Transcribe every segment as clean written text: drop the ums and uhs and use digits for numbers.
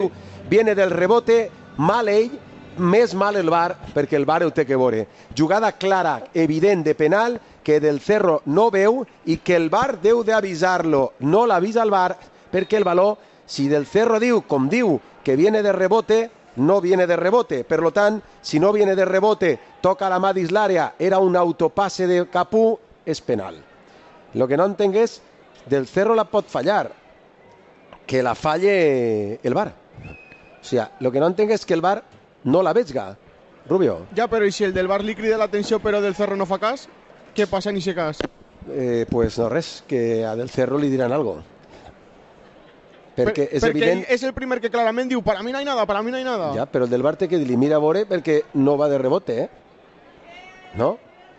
viene del rebote, mal ell, més mal el VAR, perquè el VAR ho té que veure. Jugada clara, evident de penal, que del Cerro no veu i que el VAR deu d'avisar-lo. No l'avisa el VAR perquè el baló, si del Cerro diu, com diu, que viene de rebote, no viene de rebote. Per lo tant, si no viene de rebote, toca la mà dins l'àrea, era un autopasse de Capú, és penal. Lo que no entenc és, del Cerro la pot fallar, que la falle el VAR. O sigui, lo que no entenc és que el VAR no la vega, Rubio. Ja, però i si el del VAR li crida l'atenció però del Cerro no fa cas? Què passa en aquest cas? Pues no res, que a del Cerro li diran algo. Perquè és evident... és el primer que clarament diu para mí no hay nada, para mí no hay nada. Ja, però el del VAR té que dir-li mira a veure perquè no va de rebote, No?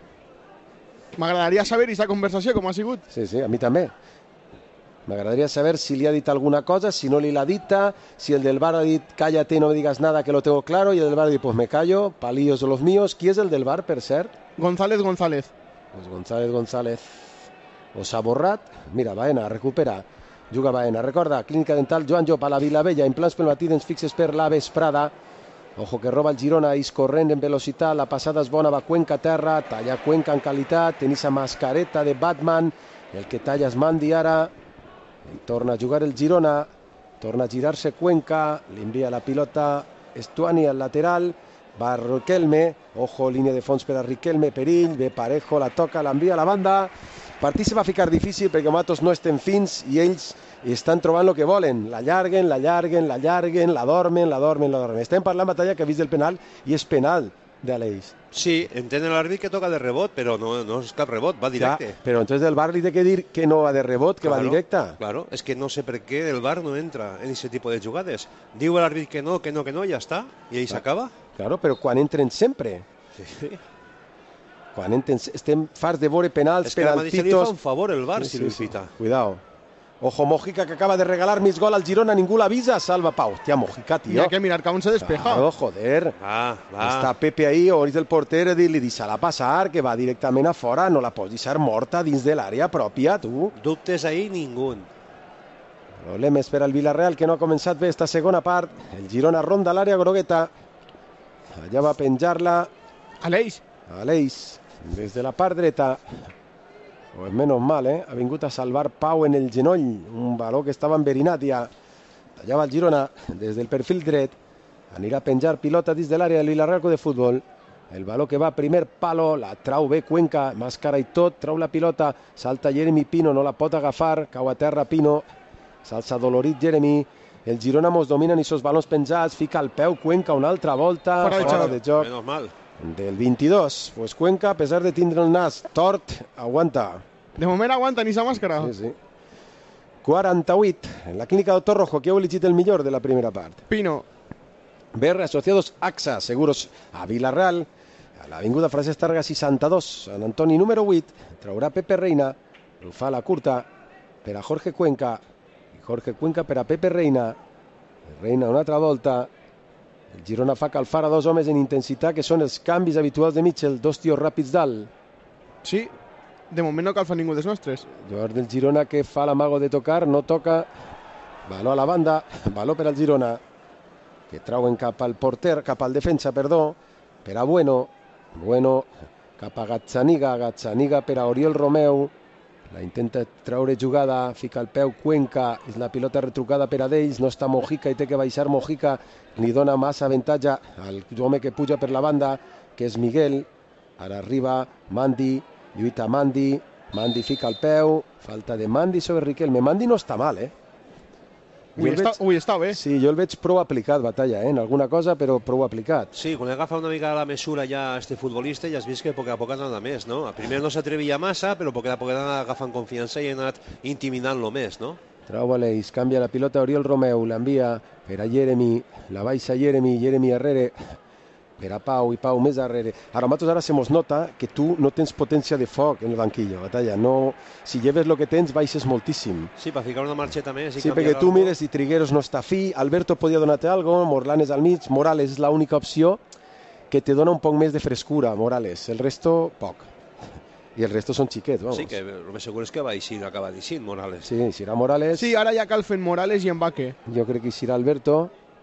M'agradaria saber aquesta conversació, com ha sigut. Sí, a mi també. M'agradaria saber si li ha dit alguna cosa, si no li l'ha dita, si el del VAR ha dit cállate, no me digas nada que lo tengo claro, y el del VAR ha dit pues me callo, palillos los míos. Qui és el del VAR, per cert? González. Pues González. O s'ha borrat. Mira, Baena, recupera. Juga Baena. Recorda, clínica dental Joan Llop a la Vilavella, implants pel matí dents fixes per la vesprada. Ojo que roba el Girona, is corrent en velocitat, la passada és bona, va Cuenca a terra, talla Cuenca en qualitat, tenis a mascareta de Batman, el que talla és Mandi ara, torna a jugar el Girona, torna a girar-se Cuenca, li envia la pilota Estuani al lateral, va Riquelme, ojo, línia de fons per a Riquelme, perill, ve Parejo, la toca, l'envia a la banda, el partit se va ficar difícil perquè Matos no estem fins i ells estan trobant el que volen, la llarguen, la dormen. Estem parlant batalla que ha vist el penal i és penal d'Aleix. Sí, entén l'àrbit que toca de rebot, però no és cap rebot, va directe. Ja, però entonces el VAR li té que dir que no va de rebot, que va directa. Claro, és que no sé per què el VAR no entra en aquest tipus de jugades. Diu l'àrbit que no, ja està, i ahí s'acaba. Claro, però quan entren sempre. Sí. Quan entren, estem farts de veure penals, és que la mateixa li fa un favor el VAR si li pita. Cuidao. Ojo, Mojica, que acaba de regalar mis gol al Girona, ningú l'avisa, salva Pau. Hòstia, Mojica, tío. Mira que mirar que aún se despeja. Claro, joder. Va. Està Pepe ahí, obrís el porter, li deixa-la passar, que va directament a fora, no la pots deixar morta dins de l'àrea pròpia, tu. Dubtes ahí, ningú. Problemes per al Villarreal, que no ha començat bé esta segona part. El Girona ronda l'àrea grogueta. Allà va penjar-la. Aleix, des de la part dreta. Pues menos mal, ha vingut a salvar Pau en el genoll, un baló que estava enverinat ja. Allà va el Girona, des del perfil dret, anirà a penjar pilota dins de l'àrea del Villarreal de Futbol. El baló que va a primer palo, la trau bé Cuenca, màscara i tot, trau la pilota, salta Jeremy Pino, no la pot agafar, cau a terra Pino, s'alça dolorit Jeremy, el Girona mos dominen i sos balons penjats, fica el peu Cuenca una altra volta, fora de joc. Menos mal. Del 22, pues Cuenca, a pesar de tindre el nas tort, aguanta. de moment aguanta ni esa màscara. Sí. 48, en la clínica Doctor Rojo, que heu elegit el millor de la primera part. Pino. BR Asociados AXA, seguros a Vilareal, a l'avinguda Francesc Targa 62, Sant Antoni número 8, traurà Pepe Reina, ho fa la curta per a Jorge Cuenca, i Jorge Cuenca per a Pepe Reina, Reina una altra volta. El Girona fa calfar a dos homes en intensitat, que són els canvis habituals de Mitchell, dos tios ràpids dalt. Sí, de moment no cal fer ningú dels nostres. Jugador del Girona que fa l'amago de tocar, no toca. Baló a la banda, baló per al Girona, que trauen cap al porter, cap al defensa, perdó, per a Bueno, cap a Gazzaniga per a Oriol Romeu, la intenta treure jugada, fica el peu Cuenca, és la pilota retrucada per a d'ells, no està Mojica i té que baixar Mojica, li dona massa avantatge al home que puja per la banda, que és Miguel. Ara arriba Mandi, lluita Mandi fica el peu, falta de Mandi sobre Riquelme. Mandi no està mal, Ui, està bé. Sí, jo el veig prou aplicat, Batalla, en alguna cosa, però prou aplicat. Sí, quan agafa una mica la mesura ja este futbolista, ja has vist que a poc a poc ha anat més, no? A primer no s'atrevia massa, però a poc a poc ha anat agafant confiança i ha anat intimidant-lo més, no? Trau Aleix, canvia la pilota a Oriol Romeu, l'envia per a Jeremy, la baixa Jeremy Herrere, per a Pau i Pau més darrere. Ara, Matos, ara se mos nota que tu no tens potència de foc en el banquillo, Batalla. No, si lleves lo que tens, baixes moltíssim. Sí, per ficar una marxeta més. Sí, perquè tu mires i Trigueros no està fi, Alberto podia donar-te algo, Morlanes al mig, Morales és l'única opció que te dona un poc més de frescura, Morales. El resto, poc. I el resto són xiquets, vamos. Sí, que el més segur és que va eixir, acaba d'eixir Morales. Sí, serà Morales. Sí, ara ja cal fer Morales i Mbacké. Jo crec que serà Alberto.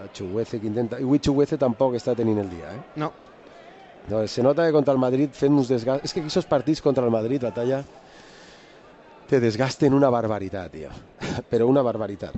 Chuguece que intenta... I avui Chuguece tampoc està tenint el dia, No. No, se nota que contra el Madrid fem uns desgastos... És que aquests partits contra el Madrid, Batalla, te desgasten una barbaritat, tio. Però una barbaritat.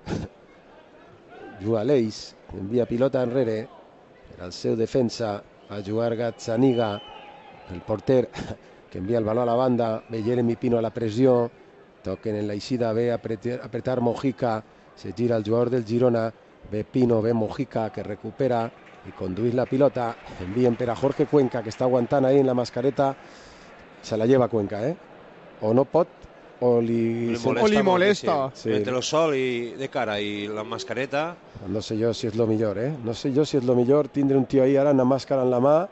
Juga l'Eix, envia pilota enrere, per al seu defensa, a jugar Gazzaniga, el porter, que envia el baló a la banda, ve Jeremy Pino a la pressió, toquen en la eixida, ve apretar Mojica, se gira el jugador del Girona, ve Pino, ve Mojica, que recupera i conduís la pilota, envien per a Jorge Cuenca, que està aguantant ahí en la mascareta, se la lleva Cuenca, o no pot, o li molesta. Sí. Entre el sol i de cara i la mascareta. No sé yo si es lo mejor, no sé yo si es lo mejor tindre un tío ahí ahora una máscara en la mà.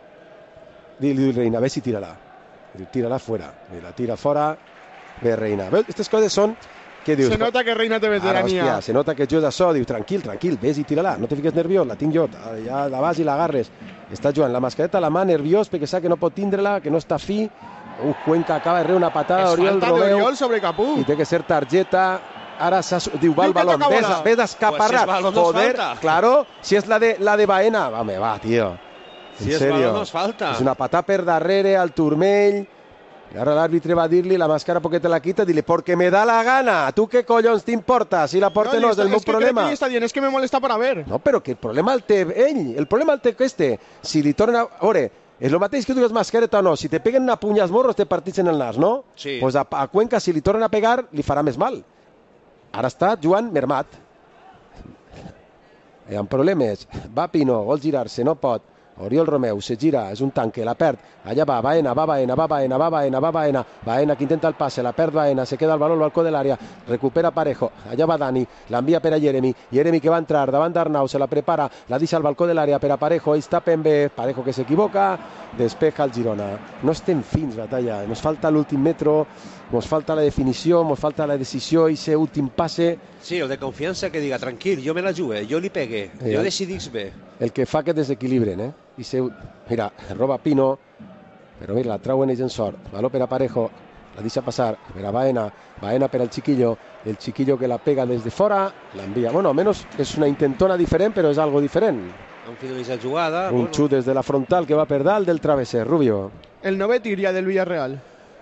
Dile Reina, ve si tírala. Tírala fuera. Y la tira fora, ve Reina. Estas coses són que dius... Se nota que Reina té veterania. Hòstia, se nota que jo d'això, diu, tranquil, ves i tira-la, no te fiques nerviós, la tinc jo, ja la vas i l'agarres. Està jugant la mascareta a la mà, nerviós, perquè sap que no pot tindre-la, que no està fi. Cuenca acaba de rebre una patada d'Oriol Romeu. Oriol sobre Capú. I té que ser targeta. Ara diu, va el balón, ves d'escaparrat. Pues si joder, claro, si és la de Baena. Va, tío. Si és balón no es falta. És una patada per darrere al turmell. I ara l'àrbitre va dir-li, la màscara perquè te la quita, dile, porque me da la gana. Tu què collons t'importa? Si la porta no és del meu problema. Està dient, és que me molesta para ver. No, però que el problema el té ell. El problema el té este. Si li torna... A veure, és el mateix que dugues mascareta o no. Si te peguen una punya als morros, te partits en el nas, no? Sí. Pues a Cuenca, si li tornen a pegar, li farà més mal. Ara està jugant mermat. Hi ha problemes. Va Pino, vol girar-se, no pot. Oriol Romeu se gira, és un tanque, la perd. Allà va, Baena. Baena que intenta el passe, la perd Baena, se queda el baló al balcó de l'àrea, recupera Parejo. Allà va Dani, l'envia per a Jeremy. Jeremy que va entrar davant d'Arnau, se la prepara, la deixa al balcó de l'àrea per a Parejo. Ells tapen bé, Parejo que s'equivoca, despeja el Girona. No estem fins, Batalla. Nos falta l'últim metro, nos falta la definició, nos falta la decisió, i ese últim passe. Sí, el de confiança que diga, tranquil, jo me la jugue, jo li pegue, jo decidix bé. El que fa que desequilibren, I mira, roba Pino, però mira, la trauen ells en sort. Baló per a Parejo, la deixa passar per a Baena per al Chiquillo, el Chiquillo que la pega des de fora, l'envia. Bueno, almenys és una intentona diferent, però és algo diferent. Han finalitzat jugada. Un xut des de la frontal que va per dalt del travesser, Rubio. El novet iria del Villarreal.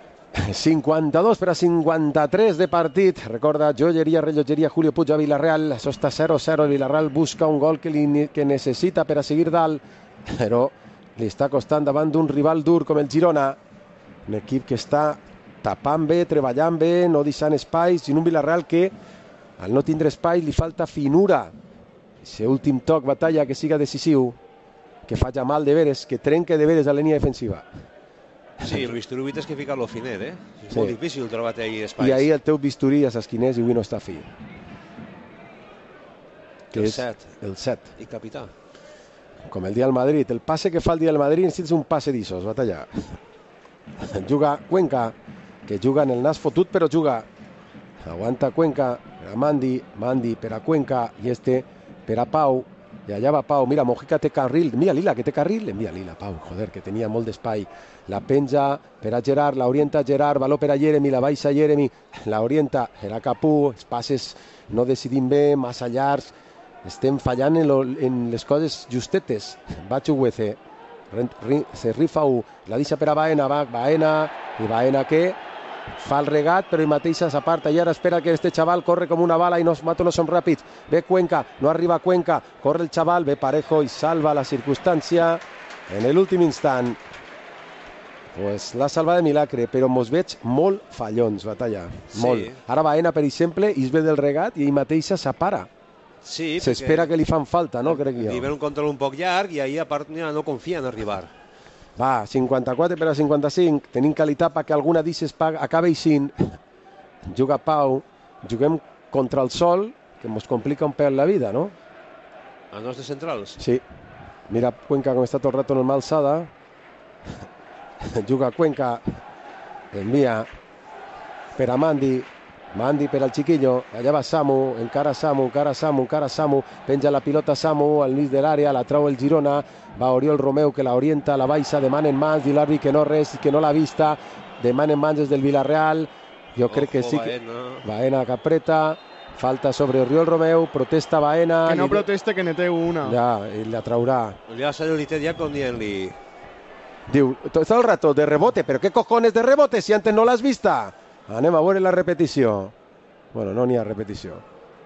52 per a 53 de partit. Recorda, joieria, rellotgeria Julio Puig a Villarreal. Això està 0-0. El Villarreal busca un gol que necessita per a seguir dalt, però li està costant davant d'un rival dur com el Girona. Un equip que està tapant bé, treballant bé, no deixant espais, i un Villarreal que, al no tindre espai, li falta finura. Ese últim toc, Batalla, que siga decisiu, que faci mal de veres, que trenque de veres a la línia defensiva. Sí, el bisturí és que ficar-lo finet, És molt difícil trobar-te ahí espais. I ahir el teu bisturí a s'esquinés i avui no està fi. El 7. El 7. I capità. Com el dia del Madrid. El passe que fa el dia del Madrid necessites un passe d'issos, Batalla. Juga Cuenca, que juga en el nas fotut, però juga. Aguanta Cuenca per a Mandi per a Cuenca, i per a Pau. I allà va Pau, mira, Mojica té carril, mira Lila que té carril, envia Lila, Pau, joder, que tenia molt d'espai, la penja per a Gerard, la orienta Gerard, baló per a Jeremy, la baixa Jeremy, la orienta per a Capú, els passes no decidim bé, massa llargs, estem fallant en les coses justetes. Va Chuguece, se rifa la deixa per a Baena, va Baena, i Baena que fa el regat, però ell mateixa s'aparta i ara espera que este xaval corre com una bala i no són ràpids. Ve Cuenca, no arriba Cuenca, corre el xaval, ve Parejo i salva la circumstància en l'últim instant. Pues l'ha salvat de milagre, però mos veig molt fallons, Batalla, molt. Ara Baena, per exemple, i es ve del regat i ell mateixa s'apara. Sí, s'espera que li fan falta, no? Crec jo. Li ve un control un poc llarg i ahir a part no confia en arribar. Va, 54 per a 55. Tenim qualitat perquè alguna d'ixes acaba eixint. Juga Pau. Juguem contra el sol, que ens complica un pèl la vida, no? Els nostres centrals? Sí. Mira Cuenca com està tot el rato en el mà alçada. Juga Cuenca. Envia per a Mandi per al Chiquillo, allà va Samu, encara Samu, penja la pilota Samu al mig de l'àrea, la trau el Girona, va Oriol Romeu que la orienta, la baixa, demanen mans, diu l'àrbit que no res, que no l'ha vista, demanen mans des del Villarreal, jo crec que sí que... Baena que apreta, Falta sobre Oriol Romeu, protesta Baena. Que no proteste, que ne té una. Ja, i la traurà. Ya salió el ya con dient-li... Diu, todo el rato de rebote, però què cojones de rebote si antes no l'has vista? Anem a veure la repetició. Bueno, no n'hi ha repetició.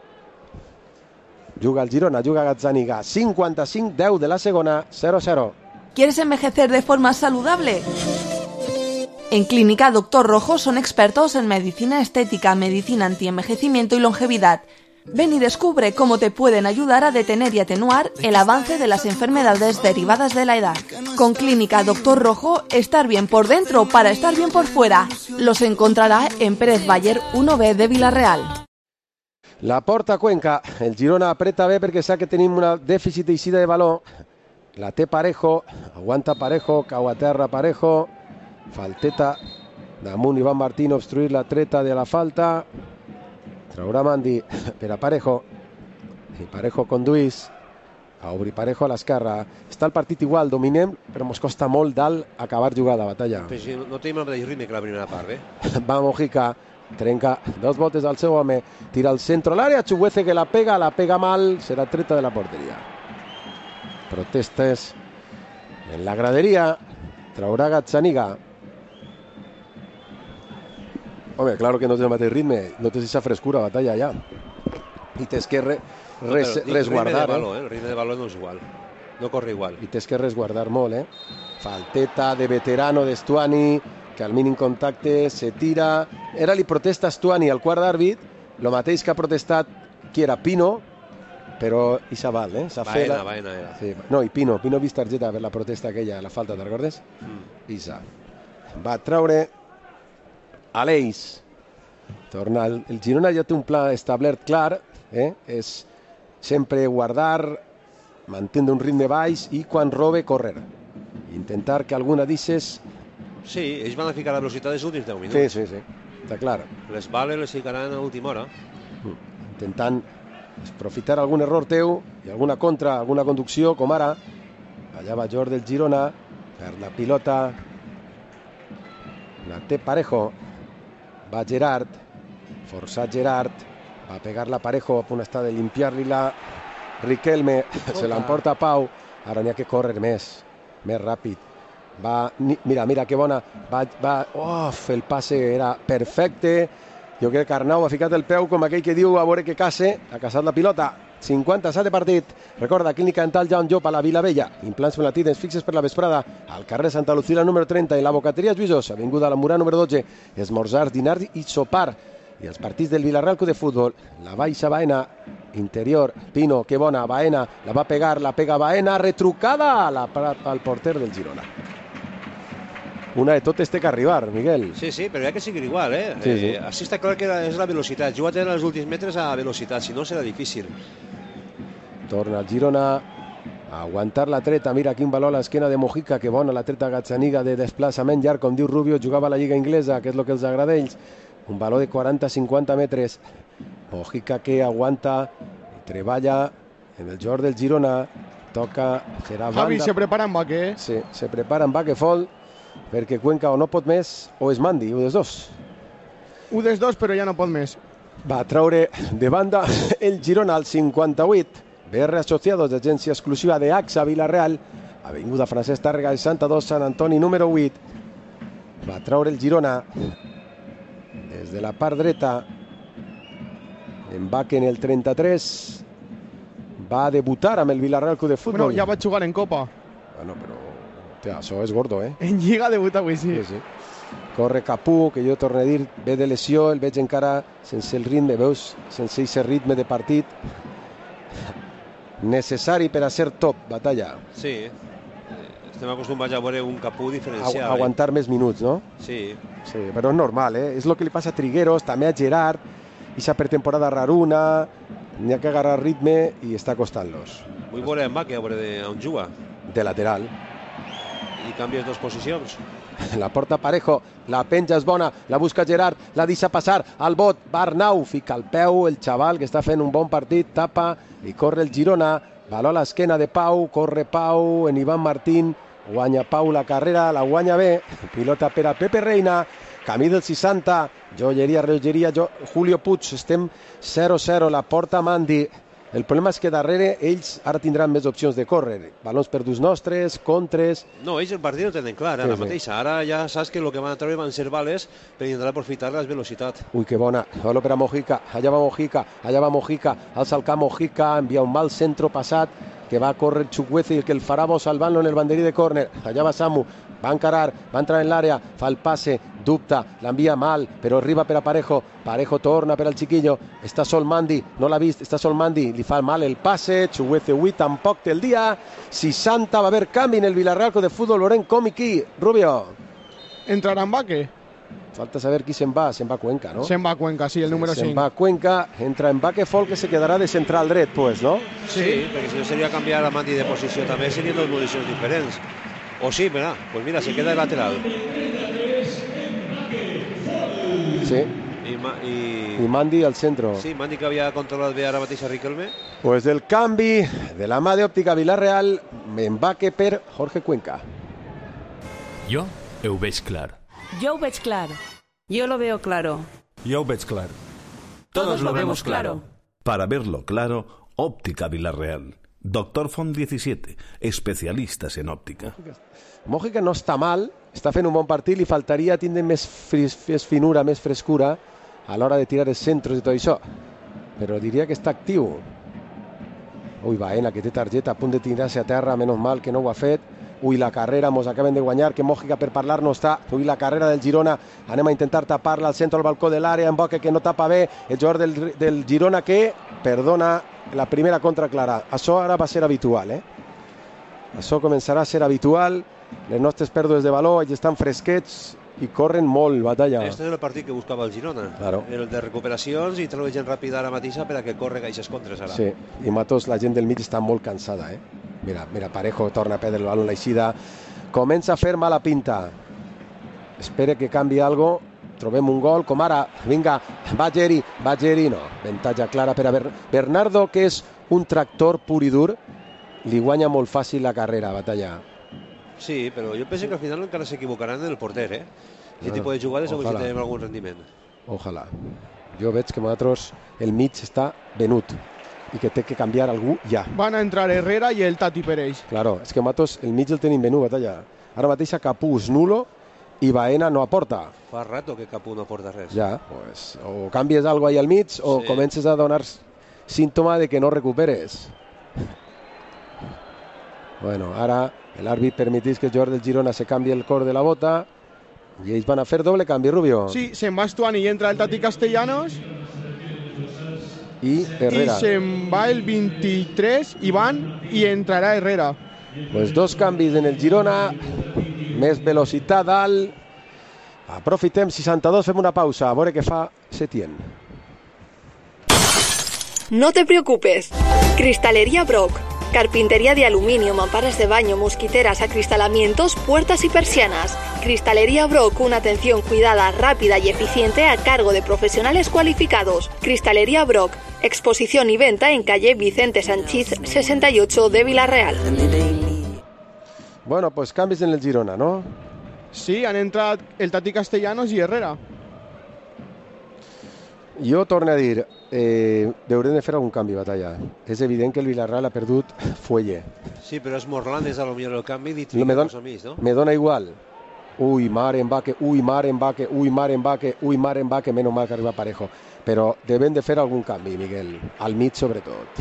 Juga el Girona, juga Gazzaniga. 55-10 de la segona, 0-0. ¿Quieres envejecer de forma saludable? En Clínica Doctor Rojo son expertos en medicina estética, medicina antienvejecimiento y longevidad. Ven y descubre cómo te pueden ayudar a detener y atenuar el avance de las enfermedades derivadas de la edad. Con Clínica Doctor Rojo, estar bien por dentro para estar bien por fuera. Los encontrará en Pérez Bayer 1B de Villarreal. La porta Cuenca, el Girona apreta bé perquè sap que tenim un dèficit d'eixida de baló. La té Parejo, aguanta Parejo, cau a terra Parejo, falteta damunt Iván Martín, obstruir la treta de la falta, traurà Mandi per a Parejo, i Parejo conduís, a obrir Parejo a l'esquerra. Està el partit igual, dominem, però ens costa molt dalt acabar jugada, Batalla. Però si no tenim el mateix ritme que la primera part, Va Mojica, trenca dos voltes al seu home, tira al centro a l'àrea, Chuguece que la pega mal, serà treta de la porteria. Protestes en la gradería, traurà Gazzaniga. Home, claro que no té el mateix ritme, no té esa frescura, Batalla, ja. I tens que resguardar. El ritme de baló no és igual, no corre igual. I tens que resguardar molt, Falteta de veterano de Stuani, que al mínim contacte se tira. Era li protesta Stuani al quart d'àrbit, el mateix que ha protestat qui era Pino, però i s'aval, Baena era. Sí. No, i Pino ha vist targeta per la protesta aquella, la falta, te'n recordes? Isa. Va treure Aleix. Torna el Girona ja té un pla establert clar, és sempre guardar, mantenir un ritme baix i quan robe correr. Intentar que alguna d'ixes... Sí, ells van a ficar la velocitat dels últims 10 minuts. Sí, està clar. Les bales les ficaran a última hora. Intentant aprofitar algun error teu i alguna contra, alguna conducció, com ara. Allà va Jordi del Girona, per la pilota. La té Parejo. Va Gerard, forçat Gerard, va pegar-la Parejo, a punt està de limpiar-li-la Riquelme, se l'emporta Pau, ara n'hi ha que córrer més ràpid. Mira que bona, el passe era perfecte, jo crec que Arnau ha ficat el peu com aquell que diu a veure que case, ha casat la pilota. 57 de partit. Recorda, Clínica Dental Joan Llop a la Vila Vella. Implants penatidens fixes per la vesprada al carrer Santa Lucila número 30 i la Bocateria Lluïsos, avinguda a la Murà número 12. Esmorzars, dinars i sopar. I els partits del Villarreal Club de Futbol. La baixa Baena, interior, Pino, que bona, Baena, la va pegar, la pega Baena, retrucada al porter del Girona. Una de totes té que arribar, Miguel. Sí, però hi ha que seguir igual, Sí. Així està clar que és la velocitat. Juga en els últims metres a velocitat, si no serà difícil. Torna el Girona a aguantar la treta. Mira quin valor a l'esquena de Mojica, que bona la treta Gazzaniga de desplaçament llarg, com diu Rubio, jugava a la Lliga Inglesa, que és el que els agrada a ells. Un valor de 40-50 metres. Mojica que aguanta i treballa en el joc del Girona. Toca, serà banda. Javi se prepara en Baque, Sí, se prepara en Baquefol, perquè Cuenca o no pot més o és Mandi, un dels dos. Un dels dos, però ja no pot més. Va treure de banda el Girona al 58. BR Asociados, d'agència exclusiva de AXA Villarreal, avinguda Francesc Tàrrega de 62, Sant Antoni número 8. Va treure el Girona des de la part dreta. En Baque en el 33. Va debutar amb el Villarreal Club de Futbol. Bueno, ja va jugar en Copa. Bueno, però això és gordo, En Lliga debuta avui, sí. Sí. Corre Capú, que jo torno a dir, ve de lesió, el veig encara sense el ritme, veus? Sense aquest ritme de partit. Necessari per a ser top, Batalla. Sí, estem acostumats a veure un Capú diferencial. Aguantar més minuts, no? Sí, Però és normal, És el que li passa a Trigueros, també a Gerard, aquesta pretemporada raruna, n'hi ha que agarrar ritme i està costant-los. vull veure en Baque, a veure on juga. De lateral. I canvies dues posicions. La porta Parejo, la penja és bona, la busca Gerard, la deixa passar al bot, Arnau, fica el peu, el xaval que està fent un bon partit, tapa i corre el Girona, baló a l'esquena de Pau, corre Pau en Iván Martín, guanya Pau la carrera, la guanya bé, pilota per a Pepe Reina, camí del 60, rellotgeria, Julio Puig, estem 0-0, la porta Mandi. El problema és que darrere ells ara tindran més opcions de córrer, balons perduts nostres, contres... No, ells el partit ho tenen clar, ara mateix. Ara ja saps que el que van a treure van ser bales per intentar aprofitar la velocitat. Ui, que bona, baló per a Mojica, allà va Mojica, alça el camp Mojica, envia un mal centro passat, que va a córrer Chukwueze y que el farà bo salvant-lo en el banderí de córner. Allà va Samu, va encarar, va entrar en l'àrea, fa el passe, dubta, l'envia mal, però arriba per a Parejo torna per al Chiquillo, està sol Mandi, no l'ha vist, està sol Mandi, li fa mal el passe, Chukwueze avui tampoc té el dia, 60, va haver canvi en el Villarreal de futbol, veurem com i qui, Rubio. Entrarà Mbaque. Falta saber qui se'n va Cuenca, ¿no? Se'n va Cuenca, sí, el número 5. Se'n va Cuenca, entra Mbaque Folk, que se quedarà de central dret, pues, ¿no? Sí, perquè si no seria canviar a Mandi de posició també, serien dos posicions diferents. O sí, mira, pues mira, se queda de lateral. Sí. I Mandi al centro. Sí, Mandi que havia controlat bé ara mateix a Riquelme. Pues del canvi de la mà d'Òptica Villarreal, Mbaque per Jorge Cuenca. Jo ho veig clar. Yo lo veig clar. Yo lo veo claro. Yo ho veig clar. Todos lo vemos claro. Para verlo claro, Óptica Villarreal. Doctor Font 17, especialistas en òptica. Mojica no està mal, està fent un bon partit, li faltaria tindre més finura, més frescura a l'hora de tirar els centres i tot això, però diria que està actiu. Ui, Baena, que té targeta, a punt de tirar-se a terra, menys mal que no ho ha fet. Ui, la carrera, mos acaben de guanyar, que Mojica per parlar no està. Ui, la carrera del Girona, anem a intentar tapar-la al centre al balcó de l'àrea, Mbaque que no tapa bé, el jugador del Girona que perdona la primera contra clara. Això ara va ser habitual, Això començarà a ser habitual, les nostres pèrdues de valor, ells estan fresquets i corren molt, Batalla. Este és el partit que buscava el Girona. Claro. El de recuperacions i treure gent ràpida ara mateixa per a que corre aquestes contres ara. Sí, i Matos, la gent del mig està molt cansada, Mira, Parejo torna a perdre el baló en l'eixida. Comença a fer mala pinta. Espera que canvi algo. Trobem un gol, com ara. Vinga, Bageri, no. Avantatge clara per a Bernardo, que és un tractor pur i dur. Li guanya molt fàcil la carrera, Batalla. Sí, però jo penso que al final encara s'equivocaran en el porter, Aquest tipus de jugades segur que tenim algun rendiment. Ojalà. Jo veig que nosaltres el mig està venut i que té que canviar algú ja. Van a entrar Herrera i el Tati per ells. Claro, és que nosaltres el mig el tenim venut, Batalla. Ara mateix Capú és nulo i Baena no aporta. Fa rato que Capú no aporta res. Ja, pues, o canvies algo ahí al mig o comences a donar símptoma de que no recuperes. Bueno, ara l'àrbit permetís que el jugador del Girona se canvi el cor de la bota i ells van a fer doble canvi, Rubio. Sí, se'n va Estuani i entra el Tati Castellanos i Herrera. I se'n va el 23 Iván i entrarà Herrera. Pues dos canvis en el Girona, més velocitat dalt. Aprofitem 62, fem una pausa, a veure què fa Setién. No te preocupes. Cristalería Brock. Carpintería de aluminio, mamparas de baño, mosquiteras, acristalamientos, puertas y persianas. Cristalería Brock, una atención cuidada, rápida y eficiente a cargo de profesionales cualificados. Cristalería Brock, exposición y venta en calle Vicente Sanchís 68 de Villarreal. Bueno, pues canvis en el Girona, ¿no? Sí, han entrat el Tati Castellanos i Herrera. Jo torno a dir, haurem de fer algun canvi, Batalla. És evident que el Villarreal ha perdut fuelle. Sí, però és Morlanes a lo millor el canvi i triga a mig, no? Me dona igual. Ui, mare Mbaque, menys mal que arriba Parejo. Però devem de fer algun canvi, Miguel. Al mig, sobretot.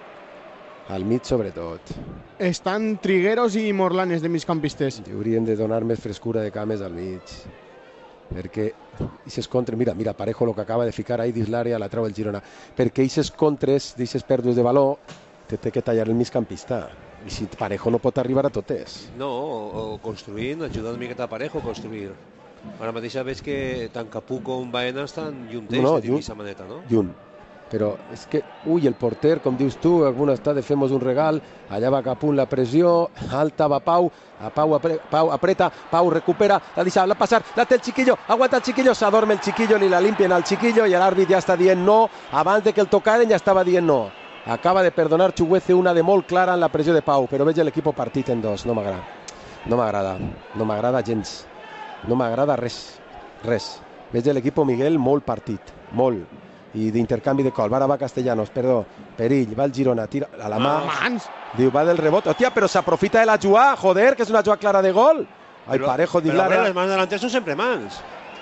Estan Trigueros i Morlanes de migcampistes. Haurien de donar més frescura de cames al mig. Perquè aquestes contres, mira Parejo el que acaba de ficar ahí dins l'àrea la treu el Girona, perquè aquestes contres, aquestes pèrdues de valor té que tallar el migcampista i si Parejo no pot arribar a totes. No, o construint, ajudant una miqueta a Parejo a construir. Ara mateix veig que tant Capú com Baena estan juntets de aquesta maneta, no? Junt. Però és que, el porter, com dius tu, alguna està de fem-nos un regal, allà va Capú en la pressió, alta va Pau apreta, Pau recupera, la deixa, la passar, la té el Chiquillo, aguanta el Chiquillo, s'adorme el Chiquillo, li la limpien al Chiquillo i l'àrbit ja està dient no, abans de que el tocaren ja estava dient no. Acaba de perdonar Chukwueze una de molt clara en la pressió de Pau, però veig l'equip partit en dos, no m'agrada gens, no m'agrada res. res. Veig l'equip Miguel molt partit, molt. I d'intercanvi de colp. Ara va Castellanos, perdó, perill, va el Girona, tira a la mà. Mans. Diu, va del rebot. Hòstia, però s'aprofita de la jugada, joder, que és una jugada clara de gol. Ai, Parejo Pero d'Hilara. los manos delanteros son siempre mans.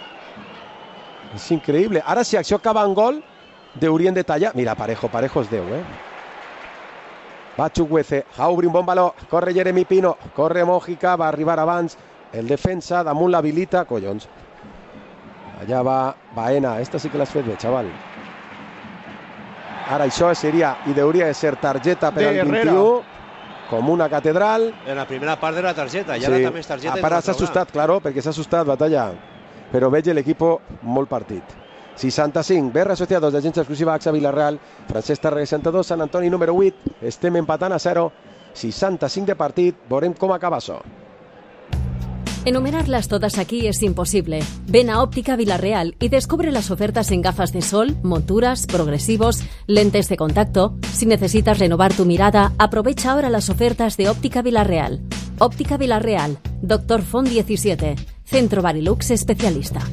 És increïble. Ara, si acció acaba en gol, deurien de tallar. Mira, Parejo és Déu, Va Chukwueze, va obrir un bon baló, corre Jeremy Pino, corre Mójica, va arribar abans el defensa, damunt l'habilita, collons. Allà va Baena, esta sí que l'has fet bé, xaval. Ara això seria, i hauria de ser targeta per al 21, com una catedral. En la primera part de la targeta, ja sí. També és targeta. Ara s'ha assustat, claro, perquè s'ha assustat, Batalla. Però veig l'equip molt partit. 65, Berra Asociados d'agència exclusiva AXA Villarreal, Francesc Tàrrega 62, Sant Antoni número 8, estem empatant a 0, 65 de partit, veurem com acaba això. Enumerarlas todas aquí es imposible. Ven a Óptica Villarreal y descubre las ofertas en gafas de sol, monturas, progresivos, lentes de contacto. Si necesitas renovar tu mirada, aprovecha ahora las ofertas de Óptica Villarreal. Óptica Villarreal, Dr. Font 17, Centro Barilux especialista.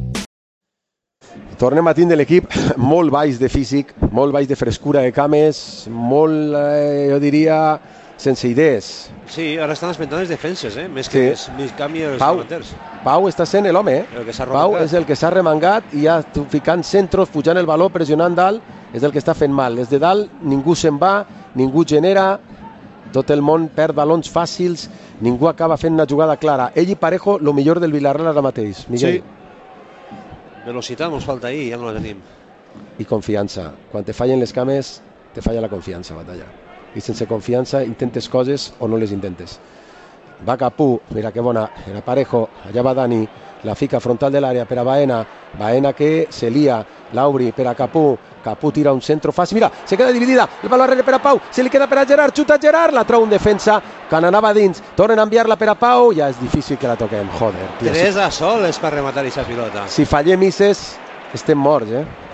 Tornem a tindre l'equip molt baix de físic, molt baix de frescura de cames, molt, jo diria, sense idees. Sí, ara estan esmentant les defenses, més que els canvi els davanters. Pau està sent l'home, Pau és el que s'ha remangat i ja ficant centros, pujant el baló, pressionant dalt, és el que està fent mal. Des de dalt ningú se'n va, ningú genera, tot el món perd balons fàcils, ningú acaba fent una jugada clara. Ell i Parejo, el millor del Villarreal ara mateix, Miguel. Sí. Velocitat ens falta ahir, ja no la tenim. I confiança. Quan te fallen les cames, te falla la confiança, Batalla. I sense confiança intentes coses o no les intentes. Va Capú, mira que bona, era Parejo, allà va Dani, la fica frontal de l'àrea per a Baena, Baena que se lia, Lauri per a Capú, Capú tira un centro fàcil, mira, se queda dividida, el baló arrere per a Pau, se li queda per a Gerard, xuta Gerard, la trau un defensa, que n'anava dins, tornen a enviar-la per a Pau, ja és difícil que la toquem, joder. Tia, 3 a soles per rematar aquesta pilota. Si fallem misses, estem morts,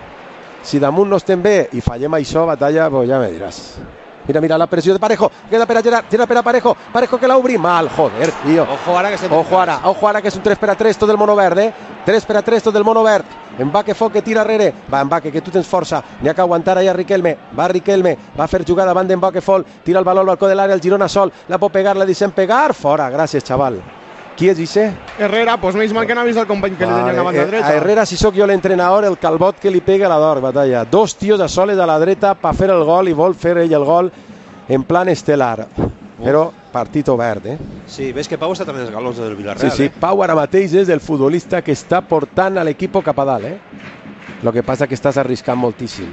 Si damunt no estem bé i fallem això, Batalla, pues ja me diràs. Mira, la pressió de Parejo, queda per a Gerard, tira per a Parejo que l'obri mal, joder, tio. Ojo ara que estem... Ojo ara que és un 3-3 tot del mono verd, 3-3 tot del mono verd. Mbaque Foc que tira arrere, va Mbaque que tu tens força, n'hi ha que aguantar allà Riquelme, va fer jugada davant d'Mbaque Foc, tira el baló al balcó de l'àrea, el Girona sol, la pot pegar, la deixem pegar, fora, gràcies xaval. Qui és Ise? Herrera, pues menys mal que n'ha vist el company que li tenia a la banda dreta. A Herrera, si sóc jo l'entrenador, el calbot que li pega la d'or, Batalla. 2 tios a soles a la dreta per fer el gol i vol fer ell el gol en plan estel·lar. Però partit obert, Sí, ves que Pau està tenint els galons del Villarreal. Sí, Pau ara mateix és el futbolista que està portant a l'equip cap a dalt, Lo que passa que estàs arriscant moltíssim.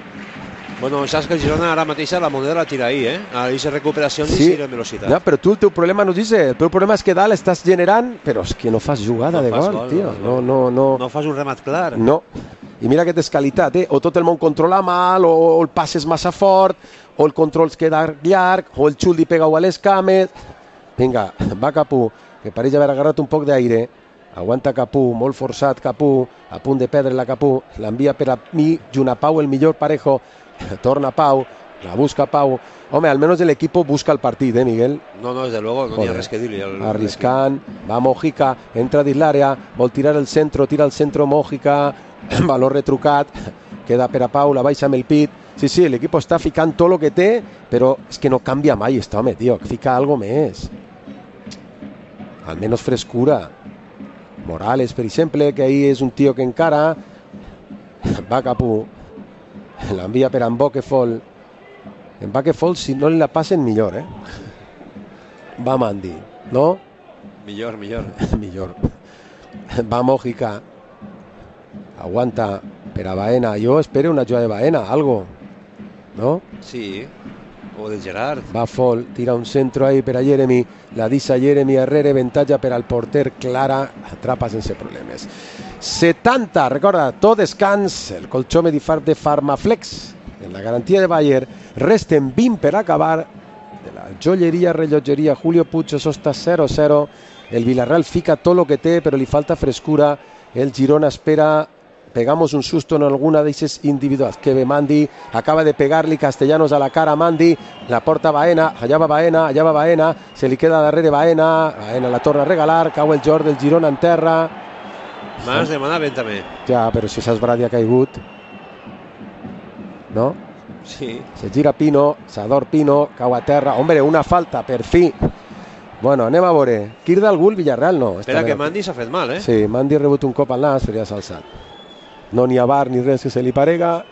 Bueno, saps que el Girona ara mateix la moneda la tira ahí, Ahí se recuperació i sigue en velocitat. No, però tu el teu problema no és ese. El teu problema és que dalt estàs generant, però és que no fas jugada de gol, tio. No fas un remat clar. No. I mira que tens qualitat, O tot el món controla mal, o el passe és massa fort, o el control es queda llarg, o el xut li pega a les cames. Vinga, va Capú, que pareix haver agarrat un poc d'aire. Aguanta Capú, molt forçat Capú, a punt de perdre la Capú, l'envia per a mi, junt a Pau, el millor Parejo, torna Pau, la busca Pau. Home, almenys l'equip busca el partit, Miguel? No, desde luego, no hi ha res que dir-li. Arriscant, va Mójica, entra dins l'àrea, vol tirar el centro, tira el centro Mójica, valor retrucat, queda per a Pau, la baixa amb el pit. Sí, l'equip està ficant tot el que té, però és que no canvia mai, home, tio, fica algo més. Almenys frescura. Morales, per exemple, que ahí és un tio que encara va Capú, l'envia per a Mbaque Foc, si no li la passen millor, va Mandi, no? Millor. Va Mójica, aguanta per a Baena, jo espero una jugada de Baena, algo, no? Sí, o de Gerard. Va Fol, tira un centro ahí per a Jeremy, la deixa Jeremy Herrera, avantatge per al porter Clara, atrapa sense problemes. 70, recorda, tot descans, el colchó Medifar de Farmaflex, en la garantia de Bayer, resten 20 per acabar, de la joieria, rellotgeria Julio Puig, això està 0-0, el Villarreal fica tot el que té, però li falta frescura, el Girona espera, pegamos un susto en alguna de esas individuals, que ve Mandi, acaba de pegar-li Castellanos a la cara a Mandi, la porta Baena, allà va Baena, se li queda darrere Baena la torna a regalar, cau el Jordi del Girona en terra, Mas demanaven també. Ja, però si s'ha esbrat i ha caigut, no? Sí. Se gira Pino, s'ador Pino, cau a terra. Hombre, una falta, per fi. Bueno, anem a veure. Quirda algú el Villarreal? No. Espera que Mandi s'ha fet mal, Sí, Mandi ha rebut un cop al nas, però ja s'ha alçat. No n'hi ha bar ni res que se li parega.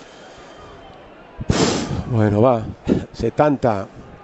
Bueno, va. 70.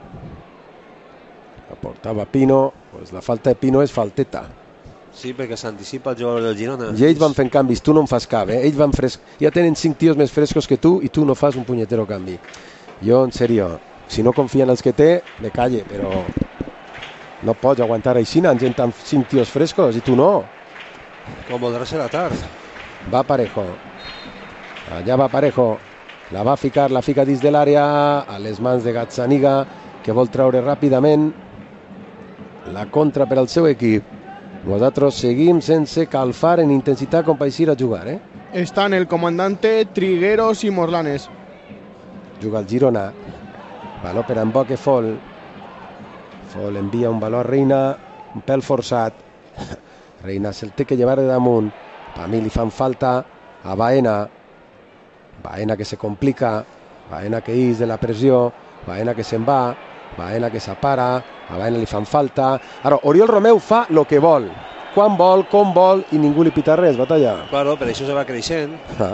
Aportava Pino. Pues la falta de Pino és falteta. Sí, perquè s'anticipa el jugador del Girona. I ells van fent canvis, tu no en fas cap, Ells van ja tenen 5 tios més frescos que tu i tu no fas un punyetero canvi. Jo, en sèrio, si no confia en els que té, me calle, però no pots aguantar així amb gent amb 5 tios frescos i tu no. Com voldrà ser la tard. Va Parejo. Allà va Parejo. La va ficar, la fica dins de l'àrea a les mans de Gazzaniga, que vol treure ràpidament la contra per al seu equip. Nosaltres seguim sense calfar en intensitat com per eixir a jugar, Estan el comandante, Trigueros i Morlanes. Juga el Girona. Baló per en Boque Fol. Fol envia un baló a Reina, un pèl forçat. Reina se'l té que llevar de damunt. Per mi li fan falta a Baena. Baena que se complica. Baena que ix de la pressió. Baena que se'n va. Baena que s'apara. A Baena li fan falta. Ara, Oriol Romeu fa el que vol. Quan vol, com vol, i ningú li pita res, Batalla. Claro, per això se va creixent.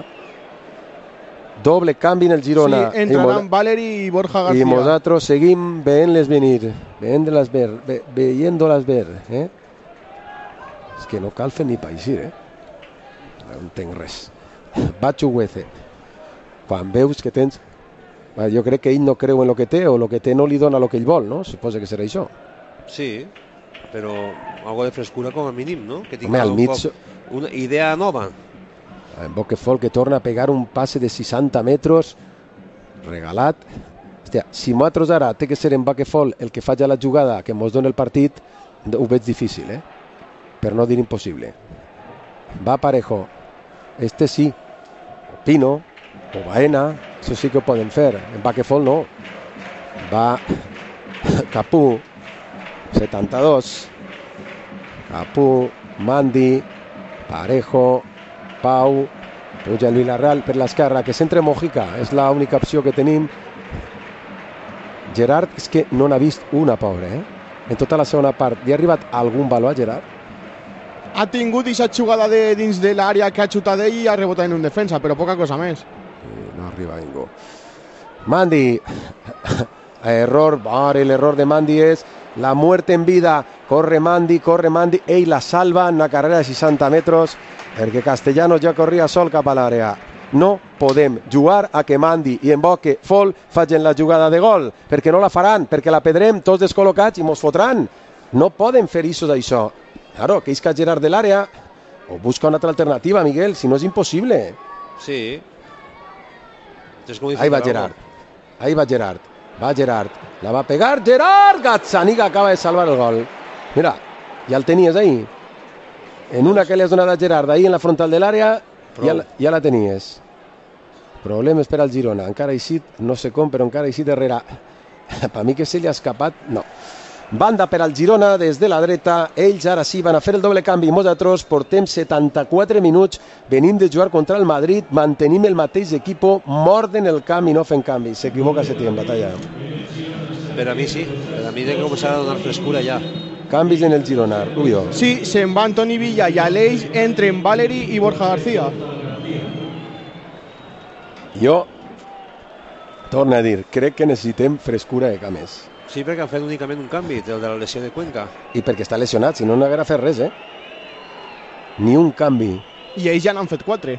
Doble canvi en el Girona. Sí, entraran Valeri i Borja García. I nosaltres seguim veient-les venir. Veient-les ver. És que no cal fer ni paixir, No entenc res. Bacho Huece. Quan veus que tens... Jo crec que ell no creu en el que té, o el que té no li dona el que ell vol, no? Suposa que serà això. Sí, però algo de frescura com a mínim, no? Que Home, al mig... una idea nova. En Boque Fol que torna a pegar un passe de 60 metres regalat. Hòstia, si nosaltres ara té que ser en Boque Fol el que faci la jugada que mos dona el partit, ho veig difícil, per no dir impossible. Va Parejo. Este sí. O Pino, o Baena, això sí que ho poden fer. En Boque Fol no. Va Capú, 72. Capú, Mandi, Parejo, Pau, puja el Villarreal per l'esquerra, que s'entre Mojica, és l'única opció que tenim. Gerard és que no n'ha vist una, pobre, En tota la segona part, li ha arribat algun valor a Gerard? Ha tingut aquesta jugada de dins de l'àrea que ha xutat ell i ha rebotat en un defensa, però poca cosa més. No arriba ningú. Mandi, error, l'error de Mandi és la muerte en vida. Corre Mandi, ell la salva en una carrera de 60 metres perquè Castellanos ja corria sol cap a l'àrea. No podem jugar a que Mandi i en Boque Fol facin la jugada de gol, perquè no la faran, perquè la pedrem tots descol·locats i mos fotran. No poden fer això. Claro, que isca Gerard de l'àrea o busca una altra alternativa, Miguel, si no és impossible. Sí. Ahí va Gerard. Va Gerard. La va pegar Gerard. Gazzaniga acaba de salvar el gol. Mira, ja el tenies ahí. En una que li has donat a Gerard, ahí en la frontal de l'àrea, ja la tenies. Problemes per al Girona. Encara eixit, no sé com, però encara eixit darrere. Per mi que se li ha escapat, no. Banda per al Girona des de la dreta. Ells ara sí van a fer el doble canvi. Nosaltres portem 74 minuts. Venim de jugar contra el Madrid. Mantenim el mateix equip. Morden el camp i no fem canvi. S'equivoca Setién, Batalla. Per a mi sí. Per a mi de que començar a donar frescura ja. Canvis en el Girona, Rubio. Sí, se'n va Antoni Villa i a l'eix entren Valeri i Borja García. Jo torno a dir, crec que necessitem frescura de cames. Sí, perquè han fet únicament un canvi, el de la lesió de Cuenca. I perquè està lesionat, si no no haguera fet res, Ni un canvi. I ells ja n'han fet 4.